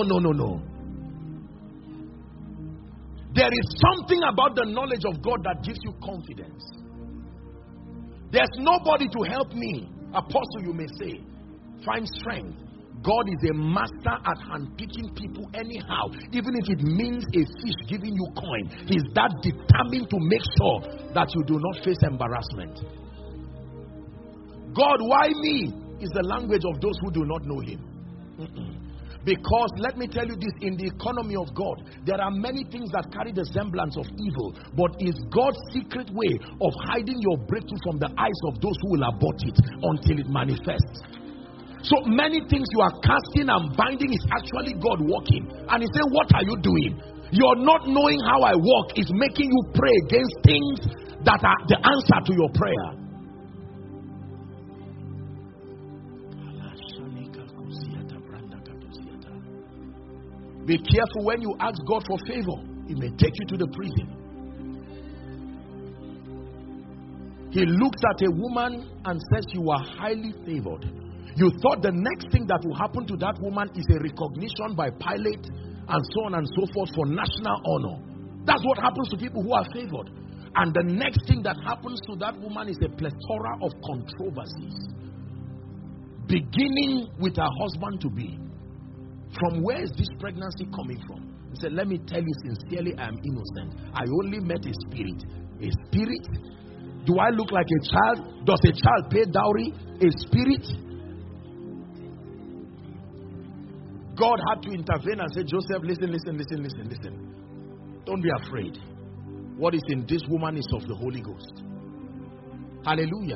There is something about the knowledge of God that gives you confidence. There's nobody to help me. Apostle, you may say. Find strength. God is a master at handpicking people anyhow. Even if it means a fish giving you coin. He's that determined to make sure that you do not face embarrassment. God, why me? Is the language of those who do not know Him. Because, let me tell you this, in the economy of God, there are many things that carry the semblance of evil. But it's God's secret way of hiding your breakthrough from the eyes of those who will abort it until it manifests. So many things you are casting and binding is actually God working. And He said, what are you doing? You're not knowing how I work is making you pray against things that are the answer to your prayer. Be careful when you ask God for favor. He may take you to the prison. He looks at a woman and says, you are highly favored. You thought the next thing that will happen to that woman is a recognition by Pilate and so on and so forth for national honor. That's what happens to people who are favored. And the next thing that happens to that woman is a plethora of controversies. Beginning with her husband to be. From where is this pregnancy coming from? He said, let me tell you sincerely, I am innocent. I only met a spirit. A spirit? Do I look like a child? Does a child pay dowry? A spirit? God had to intervene and say, Joseph, listen. Don't be afraid. What is in this woman is of the Holy Ghost. Hallelujah.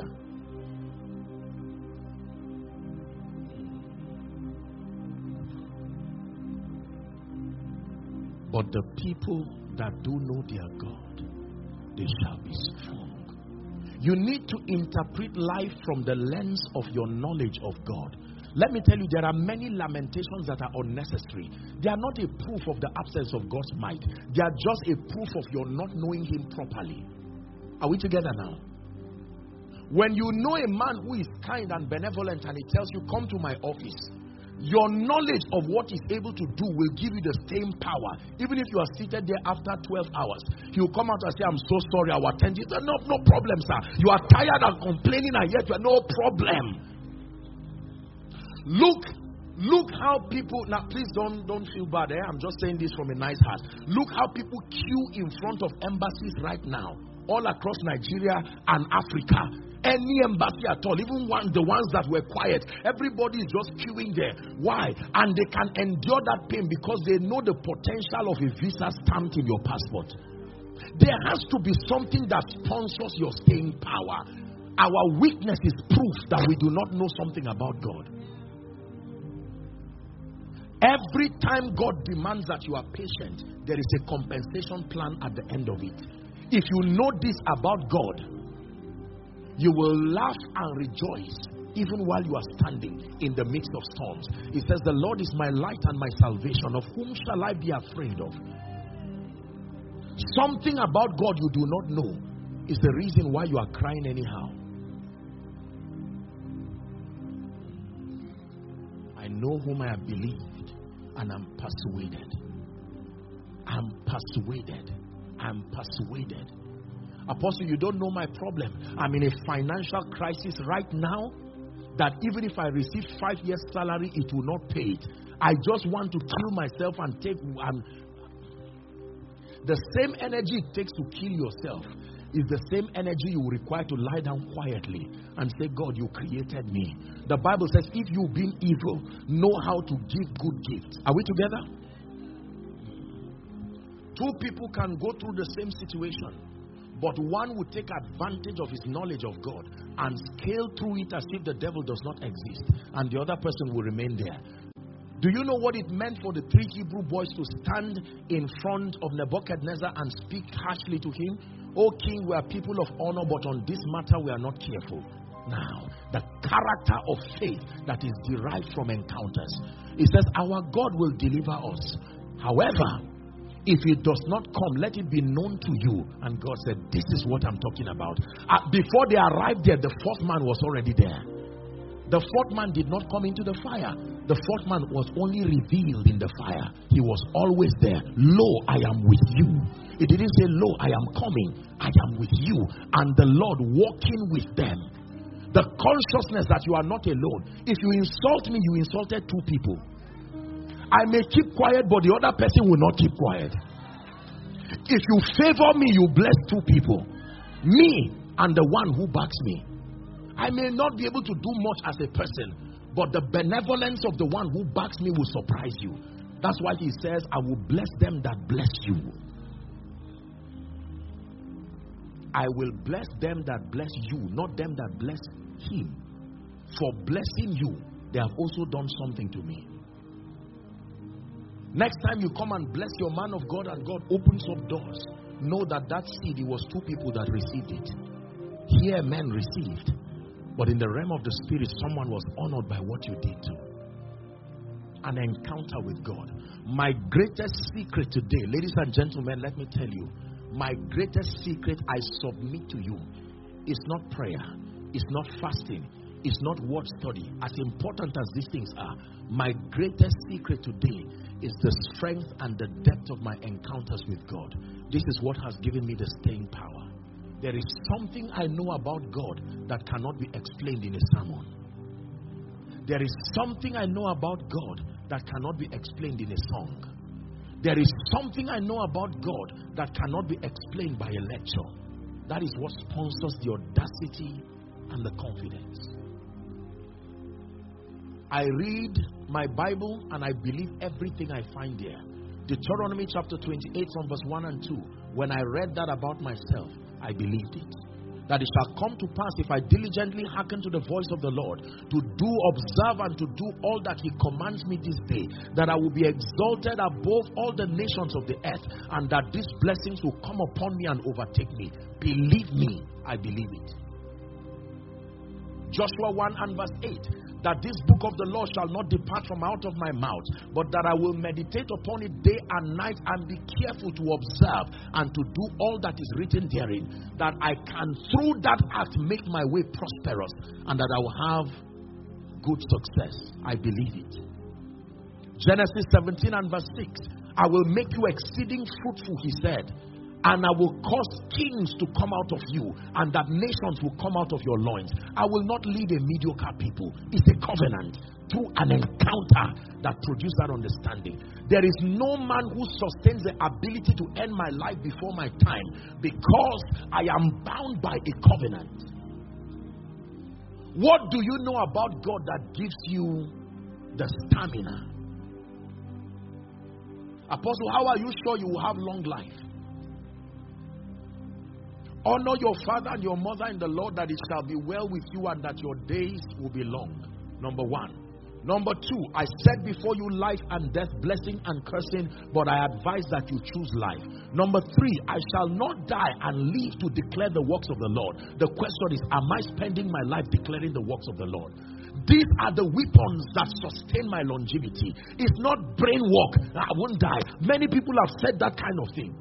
But the people that do know their God, they shall be strong. You need to interpret life from the lens of your knowledge of God. Let me tell you, there are many lamentations that are unnecessary. They are not a proof of the absence of God's might. They are just a proof of your not knowing Him properly. Are we together now? When you know a man who is kind and benevolent and he tells you, come to my office, your knowledge of what he's able to do will give you the same power. Even if you are seated there after 12 hours, he will come out and say, I'm so sorry, I will attend you. No problem, sir. You are tired and complaining and yet you are no problem. Look how people, now please don't feel bad. I'm just saying this from a nice heart. Look how people queue in front of embassies right now, all across Nigeria and Africa. Any embassy at all, even the ones that were quiet, everybody is just queuing there. Why? And they can endure that pain because they know the potential of a visa stamped in your passport. There has to be something that sponsors your staying power. Our weakness is proof that we do not know something about God. Every time God demands that you are patient, there is a compensation plan at the end of it. If you know this about God, you will laugh and rejoice even while you are standing in the midst of storms. It says, the Lord is my light and my salvation. Of whom shall I be afraid of? Something about God you do not know is the reason why you are crying anyhow. I know whom I have believed, and I'm persuaded. I'm persuaded. Apostle, you don't know my problem. I'm in a financial crisis right now that even if I receive 5 years salary, it will not pay it. I just want to kill myself and take the same energy it takes to kill yourself is the same energy you require to lie down quietly and say, God, you created me. The Bible says, if you being evil, know how to give good gifts. Are we together? Two people can go through the same situation, but one would take advantage of his knowledge of God and scale through it as if the devil does not exist, and the other person will remain there. Do you know what it meant for the 3 Hebrew boys to stand in front of Nebuchadnezzar and speak harshly to him? O king, we are people of honor, but on this matter we are not careful. Now, the character of faith that is derived from encounters. It says, our God will deliver us. However, if it does not come, let it be known to you. And God said, this is what I'm talking about. Before they arrived there, the fourth man was already there. The fourth man did not come into the fire. The fourth man was only revealed in the fire. He was always there. Lo, I am with you. It didn't say, lo, I am coming. I am with you. And the Lord walking with them. The consciousness that you are not alone. If you insult me, you insulted 2 people. I may keep quiet, but the other person will not keep quiet. If you favor me, you bless 2 people. Me and the one who backs me. I may not be able to do much as a person, but the benevolence of the one who backs me will surprise you. That's why he says, I will bless them that bless you. I will bless them that bless you, not them that bless him. For blessing you, they have also done something to me. Next time you come and bless your man of God and God opens up doors, know that that seed, it was 2 people that received it. Here men received, but in the realm of the spirit, someone was honored by what you did too. An encounter with God. My greatest secret today, ladies and gentlemen, let me tell you, my greatest secret I submit to you is not prayer, it's not fasting, it's not word study. As important as these things are, my greatest secret today is the strength and the depth of my encounters with God. This is what has given me the staying power. There is something I know about God that cannot be explained in a sermon. There is something I know about God that cannot be explained in a song. There is something I know about God that cannot be explained by a lecture. That is what sponsors the audacity and the confidence. I read my Bible and I believe everything I find there. Deuteronomy chapter 28 from verse 1 and 2. When I read that about myself, I believed it. That it shall come to pass, if I diligently hearken to the voice of the Lord, to do, observe, and to do all that he commands me this day, that I will be exalted above all the nations of the earth, and that these blessings will come upon me and overtake me. Believe me, I believe it. Joshua 1 and verse 8. That this book of the law shall not depart from out of my mouth, but that I will meditate upon it day and night, and be careful to observe and to do all that is written therein, that I can through that act make my way prosperous, and that I will have good success. I believe it. Genesis 17 and verse 6. I will make you exceeding fruitful, he said, and I will cause kings to come out of you, and that nations will come out of your loins. I will not leave a mediocre people. It's a covenant through an encounter that produces that understanding. There is no man who sustains the ability to end my life before my time, because I am bound by a covenant. What do you know about God that gives you the stamina? Apostle, how are you sure you will have long life? Honor your father and your mother in the Lord, that it shall be well with you and that your days will be long. Number one. Number two, I set before you life and death, blessing and cursing, but I advise that you choose life. Number three, I shall not die and live to declare the works of the Lord. The question is, am I spending my life declaring the works of the Lord? These are the weapons that sustain my longevity. It's not brain work. I won't die. Many people have said that kind of thing.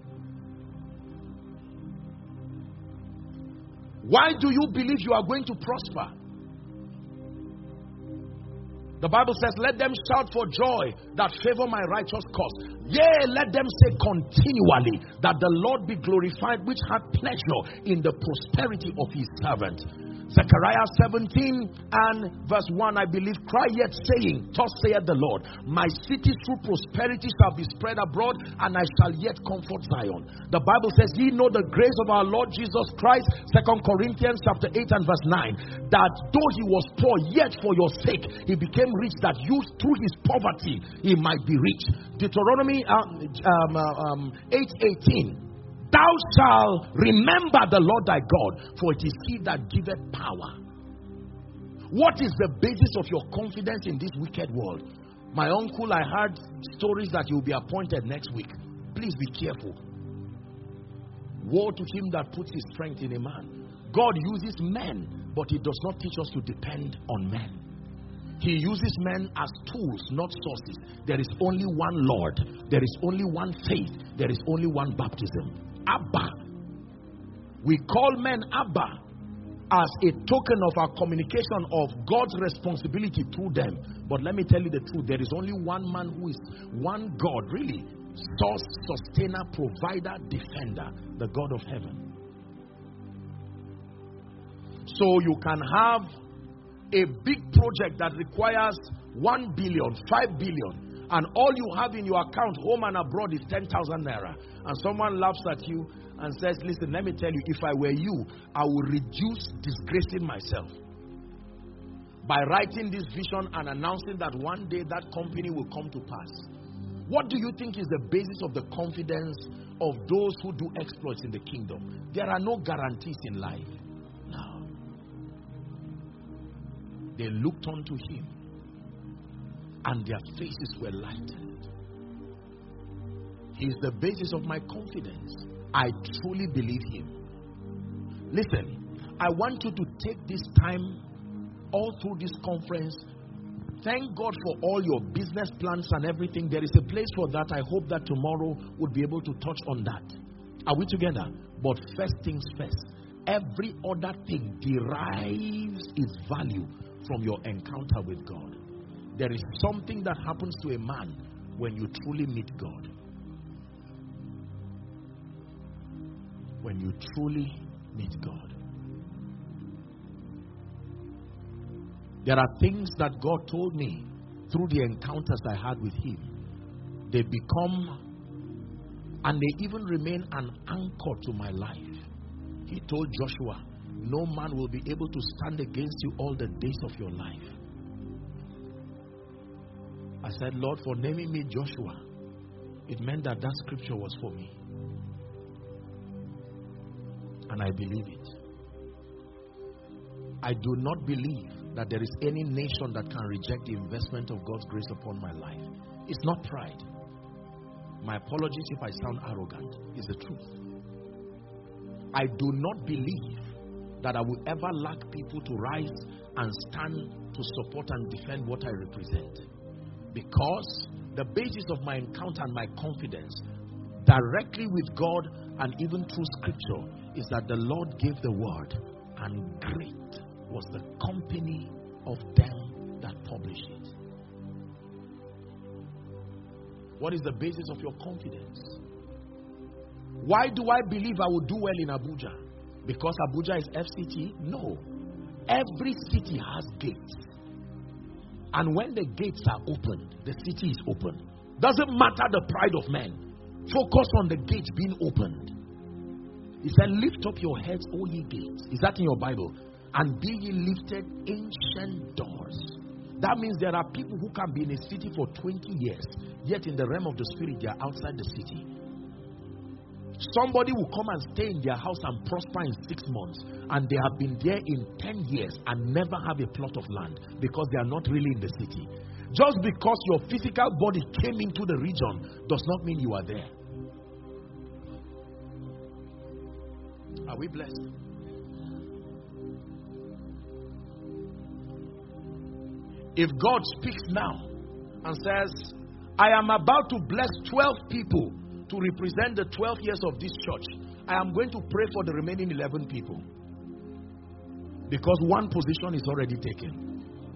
Why do you believe you are going to prosper? The Bible says, let them shout for joy that favor my righteous cause. Yea, let them say continually that the Lord be glorified, which had pleasure in the prosperity of his servant. Zechariah 17 and verse 1, I believe, cry yet saying, thus saith the Lord, my city through prosperity shall be spread abroad, and I shall yet comfort Zion. The Bible says, ye know the grace of our Lord Jesus Christ, 2 Corinthians chapter 8 and verse 9, that though he was poor, yet for your sake he became rich, that you through his poverty he might be rich. Deuteronomy 8:18. Thou shalt remember the Lord thy God, for it is he that giveth power. What is the basis of your confidence in this wicked world? My uncle, I heard stories that he will be appointed next week. Please be careful. Woe to him that puts his strength in a man. God uses men, but he does not teach us to depend on men. He uses men as tools, not sources. There is only one Lord. There is only one faith. There is only one baptism. Abba. We call men Abba as a token of our communication of God's responsibility through them. But let me tell you the truth. There is only one man who is one God, really. Source, sustainer, provider, defender. The God of heaven. So you can have a big project that requires 1 billion, 5 billion, and all you have in your account, home and abroad, is 10,000 naira. And someone laughs at you and says, listen, let me tell you, if I were you, I would reduce disgracing myself by writing this vision and announcing that one day that company will come to pass. What do you think is the basis of the confidence of those who do exploits in the kingdom? There are no guarantees in life. No. They looked unto him, and their faces were lightened. He is the basis of my confidence. I truly believe him. Listen, I want you to take this time all through this conference. Thank God for all your business plans and everything. There is a place for that. I hope that tomorrow we'll be able to touch on that. Are we together? But first things first. Every other thing derives its value from your encounter with God. There is something that happens to a man when you truly meet God. when you truly meet God. There are things that God told me through the encounters I had with Him. They become, and they even remain, an anchor to my life. He told Joshua, no man will be able to stand against you all the days of your life. I said, Lord, for naming me Joshua, it meant that that scripture was for me. And I believe it. I do not believe that there is any nation that can reject the investment of God's grace upon my life. It's not pride. My apologies if I sound arrogant. It's the truth. I do not believe that I will ever lack people to rise and stand to support and defend what I represent. Because the basis of my encounter and my confidence directly with God and even through scripture is that the Lord gave the word, and great was the company of them that published it. What is the basis of your confidence? Why do I believe I will do well in Abuja? Because Abuja is FCT? No. Every city has gates. And when the gates are opened, the city is open. Doesn't matter the pride of men. Focus on the gates being opened. He said, lift up your heads, O ye gates. Is that in your Bible? And be ye lifted, ancient doors. That means there are people who can be in a city for 20 years, yet in the realm of the spirit, they are outside the city. Somebody will come and stay in their house and prosper in 6 months, and they have been there in 10 years and never have a plot of land because they are not really in the city. Just because your physical body came into the region does not mean you are there. Are we blessed? If God speaks now and says, I am about to bless 12 people to represent the 12 years of this church, I am going to pray for the remaining 11 people. Because one position is already taken.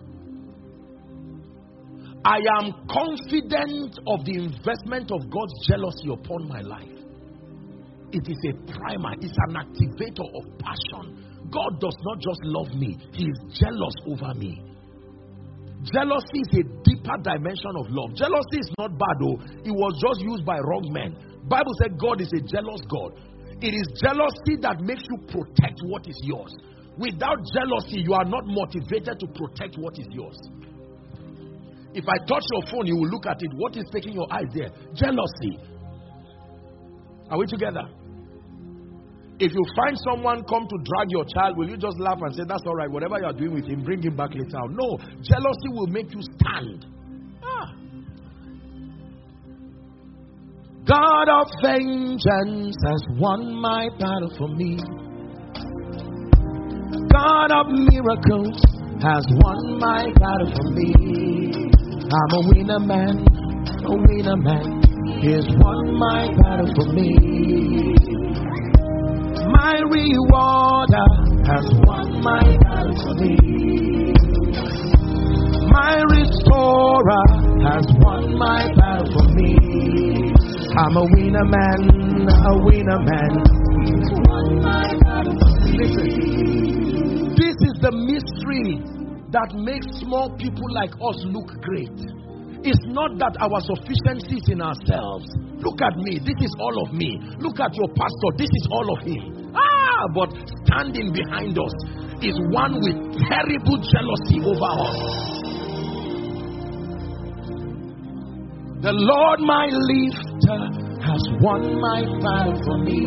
I am confident of the investment of God's jealousy upon my life. It is a primer, it's an activator of passion. God does not just love me, He is jealous over me. Jealousy is a deeper dimension of love. Jealousy is not bad though. It was just used by wrong men. Bible said God is a jealous God. It is jealousy that makes you protect what is yours. Without jealousy, you are not motivated to protect what is yours. If I touch your phone, you will look at it. What is taking your eyes there? Jealousy. Are we together? If you find someone come to drag your child, will you just laugh and say, that's all right, whatever you are doing with him, bring him back later? No. Jealousy will make you stand. God of vengeance has won my battle for me. God of miracles has won my battle for me. I'm a winner man, a winner man. He's won my battle for me. My rewarder has won my battle for me. My restorer has won my battle for me. I'm a winner man, a winner man. He's won my battle for me. Listen, this is the mystery that makes small people like us look great. It's not that our sufficiency is in ourselves. Look at me, this is all of me. Look at your pastor, this is all of him. But standing behind us is one with terrible jealousy over us. The Lord my lifter has won my battle for me.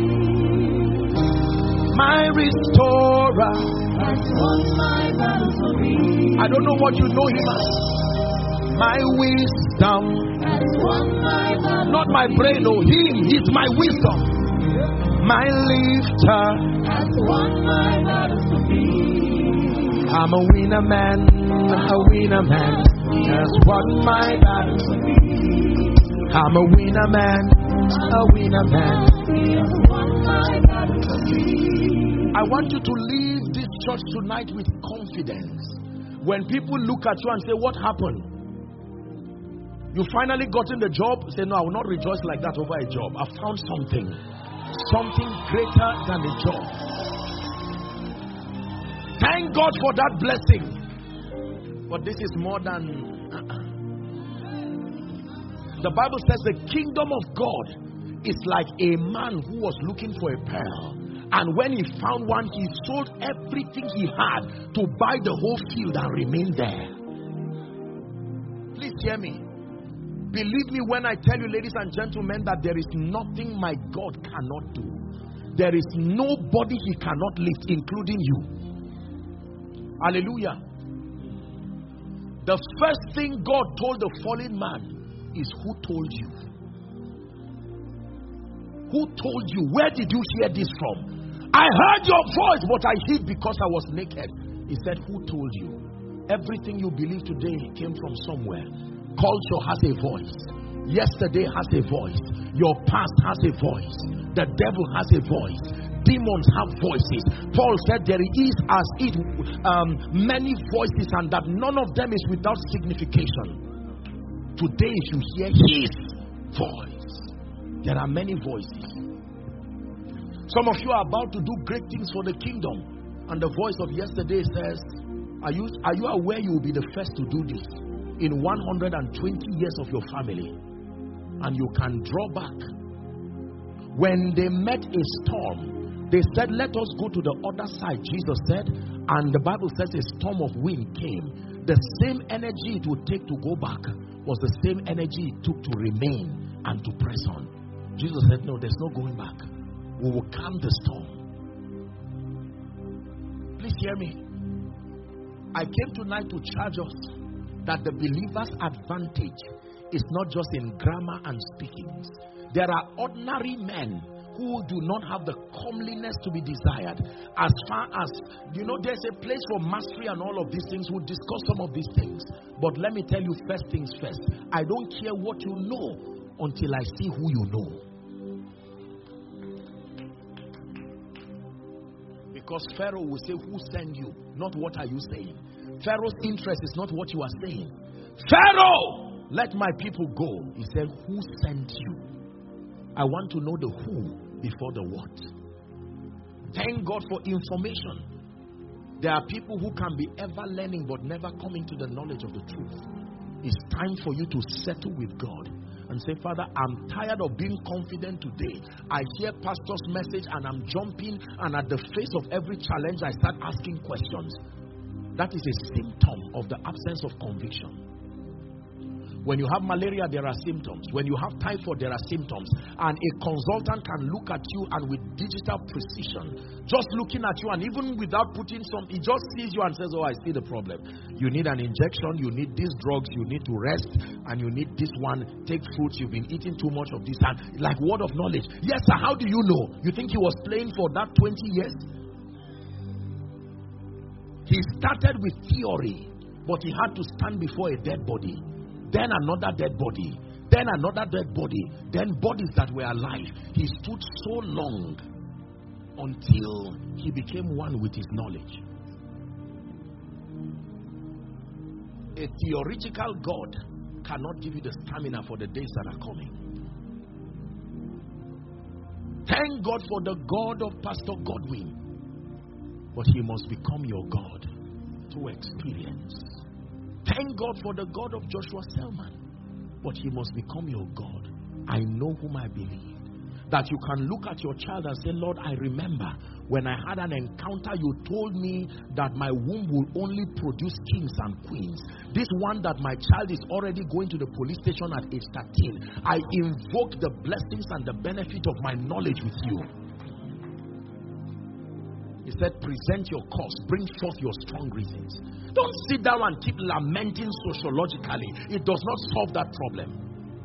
My restorer has won my battle for me. I don't know what you know him as. My wisdom has won my battle. Not my brain, no, him. He's my wisdom. My lifter has won my battle for me. I'm a winner man, a winner man. Has won my battle for me. I'm a winner man, a winner man. He has won my battle for me. I want you to leave this church tonight with confidence. When people look at you and say, what happened? You finally gotten the job? Say, no, I will not rejoice like that over a job. I found something. Something greater than a job. Thank God for that blessing. But this is more than... The Bible says the kingdom of God is like a man who was looking for a pearl. And when he found one, he sold everything he had to buy the whole field and remain there. Please hear me. Believe me when I tell you, ladies and gentlemen, that there is nothing my God cannot do. There is nobody he cannot lift, including you. Hallelujah. The first thing God told the fallen man is, who told you? Who told you? Where did you hear this from? I heard your voice, but I hid because I was naked. He said, who told you? Everything you believe today came from somewhere. Culture has a voice. Yesterday has a voice. Your past has a voice. The devil has a voice. Demons have voices. Paul said there is as it many voices, and that none of them is without signification. Today, if you hear his voice, there are many voices. Some of you are about to do great things for the kingdom, and the voice of yesterday says, are you aware you will be the first to do this in 120 years of your family? And you can draw back. When they met a storm, they said, let us go to the other side, Jesus said, and the Bible says a storm of wind came. The same energy it would take to go back was the same energy it took to remain and to press on. Jesus said, no, there's no going back. We will calm the storm. Please hear me. I came tonight to charge us that the believer's advantage is not just in grammar and speakings. There are ordinary men who do not have the comeliness to be desired. As far as, there's a place for mastery and all of these things. We'll discuss some of these things. But let me tell you first things first. I don't care what you know until I see who you know. Because Pharaoh will say, who sent you? Not what are you saying. Pharaoh's interest is not what you are saying. Pharaoh, let my people go. He said, who sent you? I want to know the who before the what. Thank God for information. There are people who can be ever learning but never come into the knowledge of the truth. It's time for you to settle with God and say, Father, I'm tired of being confident today. I hear pastor's message and I'm jumping, and at the face of every challenge I start asking questions. That is a symptom of the absence of conviction. When you have malaria, there are symptoms. When you have typhoid, there are symptoms. And a consultant can look at you and with digital precision, just looking at you and even without putting some, he just sees you and says, oh, I see the problem. You need an injection, you need these drugs, you need to rest, and you need this one. Take fruits, you've been eating too much of this. And like word of knowledge. Yes, sir, how do you know? You think he was playing for that 20 years? He started with theory, but he had to stand before a dead body. Then another dead body, then another dead body, then bodies that were alive. He stood so long until he became one with his knowledge. A theoretical God cannot give you the stamina for the days that are coming. Thank God for the God of Pastor Godwin, but he must become your God through experience. Thank God for the God of Joshua Selman, but he must become your God. I know whom I believe. That you can look at your child and say, Lord, I remember when I had an encounter, you told me that my womb will only produce kings and queens. This one that my child is already going to the police station at age 13. I invoke the blessings and the benefit of my knowledge with you. He said, present your cause, bring forth your strong reasons. Don't sit down and keep lamenting sociologically. It does not solve that problem.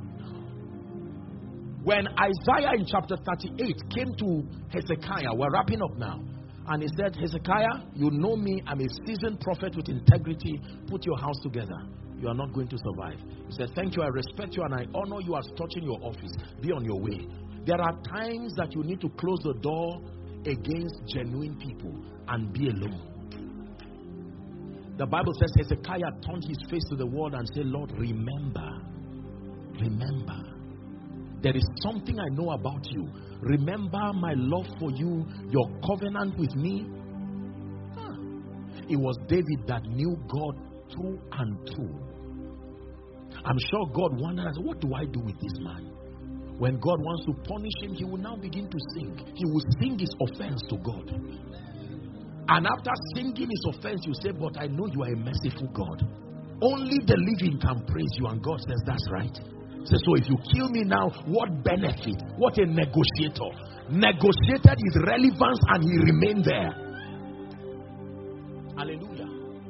When Isaiah in chapter 38 came to Hezekiah, we're wrapping up now, and he said, Hezekiah, you know me, I'm a seasoned prophet with integrity. Put your house together. You are not going to survive. He said, thank you, I respect you, and I honor you as touching your office. Be on your way. There are times that you need to close the door against genuine people and be alone. The Bible says Hezekiah turned his face to the wall and said, Lord, remember. There is something I know about you. Remember my love for you, your covenant with me. It was David that knew God through and through. I'm sure God wondered, what do I do with this man? When God wants to punish him, he will now begin to sing. He will sing his offense to God. And after singing his offense, you say, but I know you are a merciful God. Only the living can praise you. And God says, that's right. So if you kill me now, what benefit? What a negotiator. Negotiated his relevance and he remained there. Hallelujah.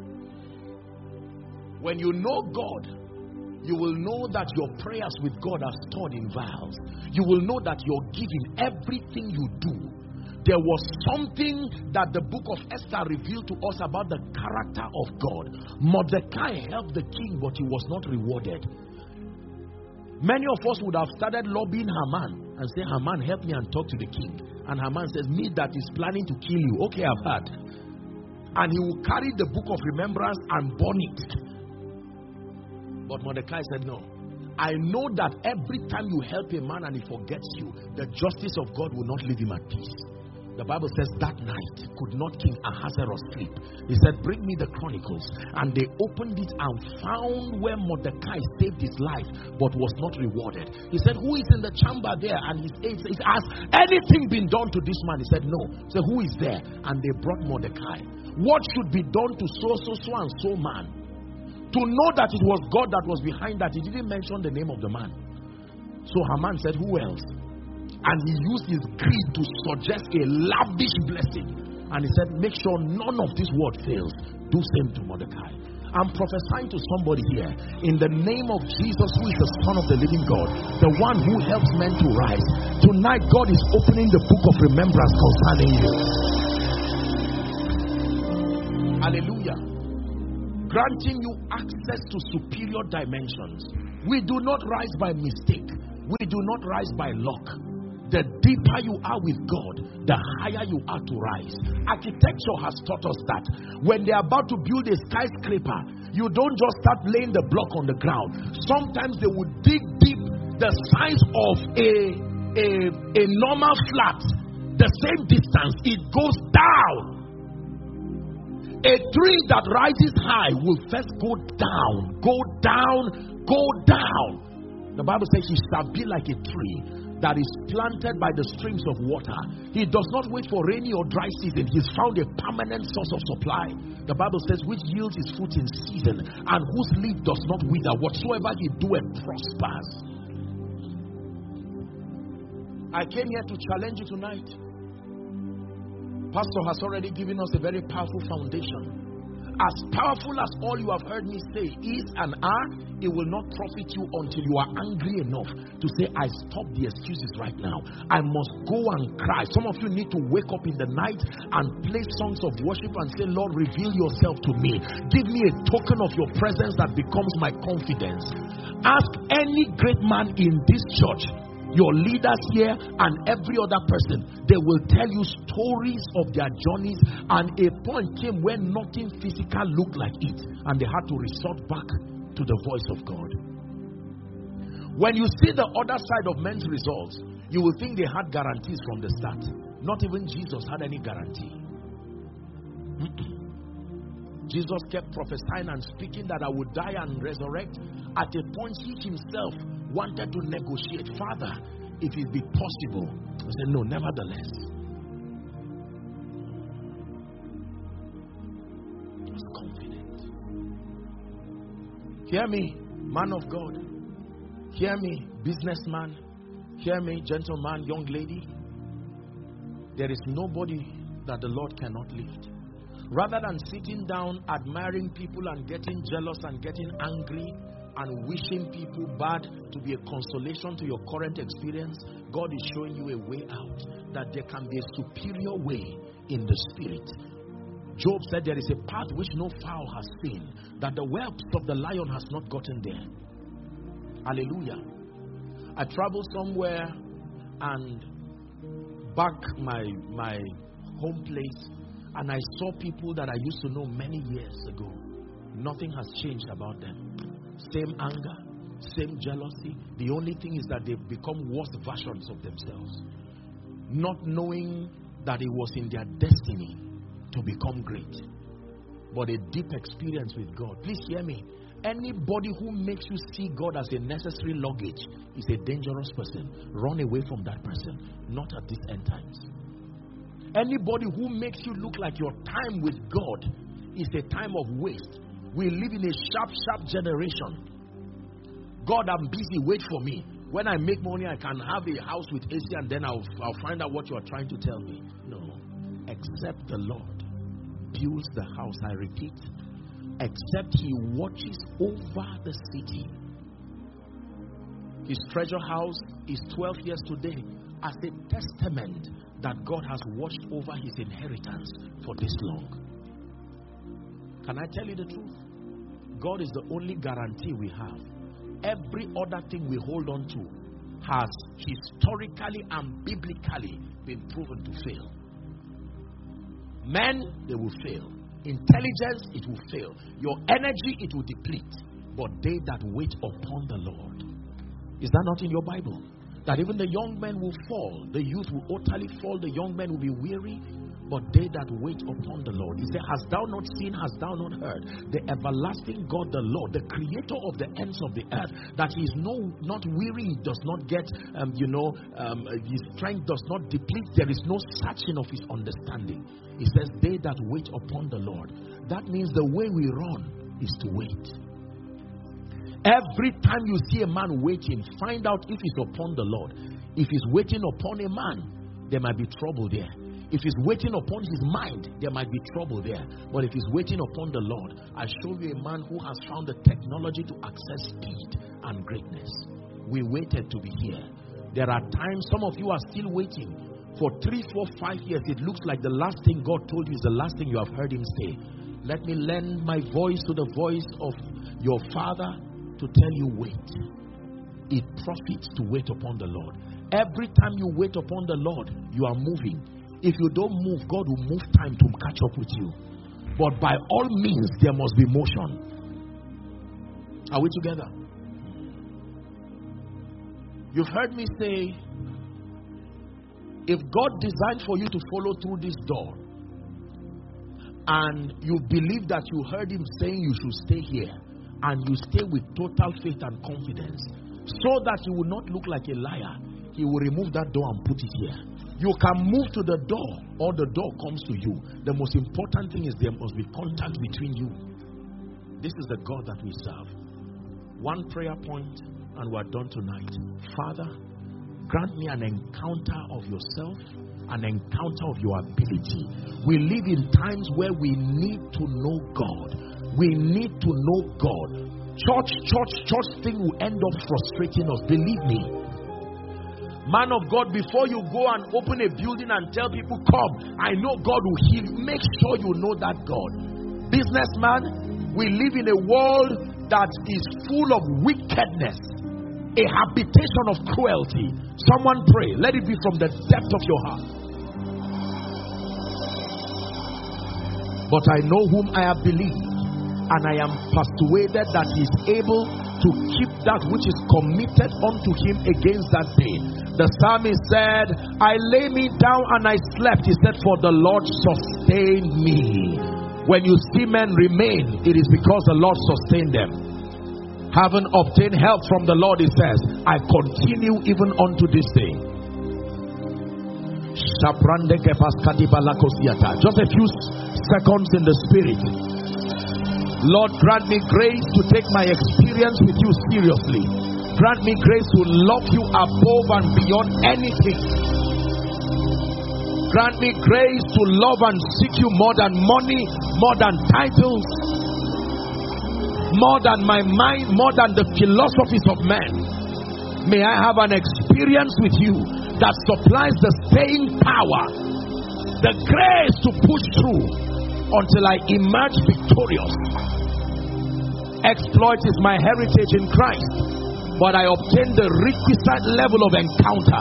When you know God, you will know that your prayers with God are stored in vials. You will know that you're giving everything you do. There was something that the book of Esther revealed to us about the character of God. Mordecai helped the king, but he was not rewarded. Many of us would have started lobbying Haman and say, Haman, help me and talk to the king. And Haman says, me that is planning to kill you. Okay, I've heard. And he will carry the book of remembrance and burn it. But Mordecai said, no. I know that every time you help a man and he forgets you, the justice of God will not leave him at peace. The Bible says that night could not King Ahasuerus sleep. He said, bring me the chronicles. And they opened it and found where Mordecai saved his life but was not rewarded. He said, who is in the chamber there? And he asked, anything been done to this man? He said, no. He said, who is there? And they brought Mordecai. What should be done to so and so man? To know that it was God that was behind that, he didn't mention the name of the man. So Haman said, who else? And he used his greed to suggest a lavish blessing. And he said, make sure none of this word fails. Do same to Mordecai. I'm prophesying to somebody here. In the name of Jesus, who is the Son of the living God, the one who helps men to rise. Tonight, God is opening the book of remembrance concerning you. Hallelujah. Granting you access to superior dimensions. We do not rise by mistake. We do not rise by luck. The deeper you are with God, the higher you are to rise. Architecture has taught us that when they're about to build a skyscraper, you don't just start laying the block on the ground. Sometimes they would dig deep, the size of a normal flat, the same distance, it goes down. A tree that rises high will first go down, go down, go down. The Bible says he shall be like a tree that is planted by the streams of water. He does not wait for rainy or dry season. He's found a permanent source of supply. The Bible says, which yields his fruit in season, and whose leaf does not wither. Whatsoever he doeth prospers. I came here to challenge you tonight. Pastor has already given us a very powerful foundation. As powerful as all you have heard me say is and are, it will not profit you until you are angry enough to say, I stop the excuses right now. I must go and cry. Some of you need to wake up in the night and play songs of worship and say, Lord, reveal yourself to me. Give me a token of your presence that becomes my confidence. Ask any great man in this church, your leaders here and every other person, they will tell you stories of their journeys, and a point came when nothing physical looked like it and they had to resort back to the voice of God. When you see the other side of men's results, you will think they had guarantees from the start. Not even Jesus had any guarantee. Jesus kept prophesying and speaking that I would die and resurrect. At a point he himself wanted to negotiate. Father, if it be possible. I said, no, nevertheless. I was confident. Hear me, man of God. Hear me, businessman. Hear me, gentleman, young lady. There is nobody that the Lord cannot lift. Rather than sitting down, admiring people and getting jealous and getting angry and wishing people bad to be a consolation to your current experience, God is showing you a way out, that there can be a superior way in the spirit. Job said there is a path which no fowl has seen, that the whelps of the lion has not gotten there. Hallelujah. I traveled somewhere and back my home place, and I saw people that I used to know many years ago. Nothing has changed about them. Same anger, same jealousy. The only thing is that they've become worse versions of themselves, not knowing that it was in their destiny to become great. But a deep experience with God. Please hear me. Anybody who makes you see God as a necessary luggage is a dangerous person. Run away from that person. Not at these end times. Anybody who makes you look like your time with God is a time of waste. We live in a sharp generation. God, I'm busy, wait for me. When I make money, I can have a house with AC and then I'll find out what you are trying to tell me. No. Except the Lord builds the house, I repeat. Except he watches over the city. His treasure house is 12 years today as a testament that God has watched over his inheritance for this long. Can I tell you the truth? God is the only guarantee we have. Every other thing we hold on to has historically and biblically been proven to fail. Men, they will fail. Intelligence, it will fail. Your energy, it will deplete. But they that wait upon the Lord. Is that not in your Bible? That even the young men will fall. The youth will utterly fall. The young men will be weary. But they that wait upon the Lord. He said, hast thou not seen, hast thou not heard? The everlasting God, the Lord, the creator of the ends of the earth, that he is not weary, he does not get, his strength does not deplete. There is no searching of his understanding. He says, they that wait upon the Lord. That means the way we run is to wait. Every time you see a man waiting, find out if he's upon the Lord. If he's waiting upon a man, there might be trouble there. If he's waiting upon his mind, there might be trouble there. But if he's waiting upon the Lord, I show you a man who has found the technology to access speed and greatness. We waited to be here. There are times some of you are still waiting. For 3, 4, 5 years, it looks like the last thing God told you is the last thing you have heard him say. Let me lend my voice to the voice of your Father to tell you, wait. It profits to wait upon the Lord. Every time you wait upon the Lord, you are moving. If you don't move, God will move time to catch up with you. But by all means, there must be motion. Are we together? You've heard me say, if God designed for you to follow through this door, and you believe that you heard him saying you should stay here, and you stay with total faith and confidence, so that you will not look like a liar, he will remove that door and put it here. You can move to the door, or the door comes to you. The most important thing is there must be contact between you. This is the God that we serve. One prayer point, and we're done tonight. Father, grant me an encounter of yourself, an encounter of your ability. We live in times where we need to know God. We need to know God. Church thing will end up frustrating us. Believe me. Man of God, before you go and open a building and tell people, come, I know God will heal you, make sure you know that God. Businessman, we live in a world that is full of wickedness, a habitation of cruelty. Someone pray, let it be from the depth of your heart. But I know whom I have believed, and I am persuaded that he is able to keep that which is committed unto him against that day. The psalmist said, I lay me down and I slept. He said, for the Lord sustained me. When you see men remain, it is because the Lord sustained them. Having obtained help from the Lord, he says, I continue even unto this day. Just a few seconds in the spirit. Lord, grant me grace to take my experience with you seriously. Grant me grace to love you above and beyond anything. Grant me grace to love and seek you more than money, more than titles, more than my mind, more than the philosophies of men. May I have an experience with you that supplies the staying power, the grace to push through until I emerge victorious. Exploit is my heritage in Christ, but I obtain the requisite level of encounter.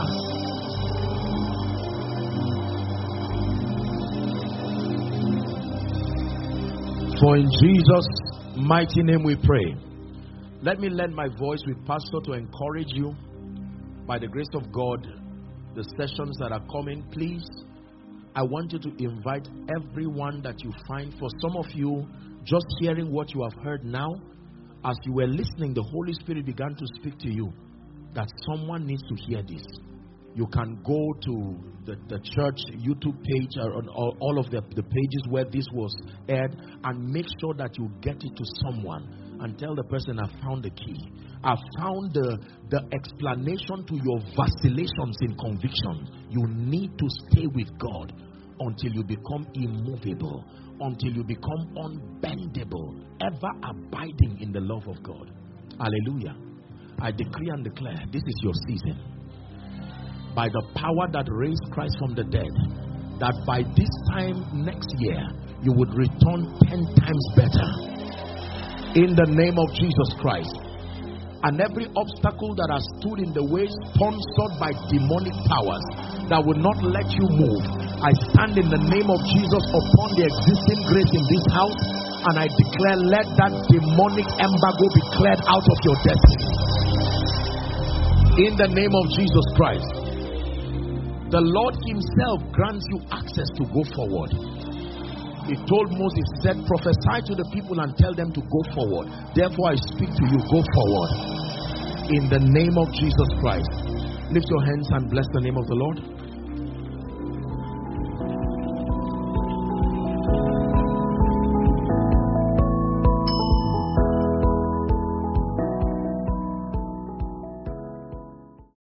For in Jesus' mighty name we pray. Let me lend my voice with Pastor to encourage you. By the grace of God, the sessions that are coming, please, I want you to invite everyone that you find. For some of you, just hearing what you have heard now, as you were listening, the Holy Spirit began to speak to you that someone needs to hear this. You can go to the church YouTube page or on all of the pages where this was aired and make sure that you get it to someone and tell the person, I found the key. I found the explanation to your vacillations in conviction. You need to stay with God until you become immovable, until you become unbendable, ever abiding in the love of God. Hallelujah. I decree and declare, this is your season. By the power that raised Christ from the dead, that by this time next year, you would return 10 times better. In the name of Jesus Christ. And every obstacle that has stood in the way, sponsored by demonic powers that will not let you move, I stand in the name of Jesus upon the existing grace in this house, and I declare, let that demonic embargo be cleared out of your destiny. In the name of Jesus Christ. The Lord himself grants you access to go forward. He told Moses, he said, prophesy to the people and tell them to go forward. Therefore I speak to you, go forward. In the name of Jesus Christ. Lift your hands and bless the name of the Lord.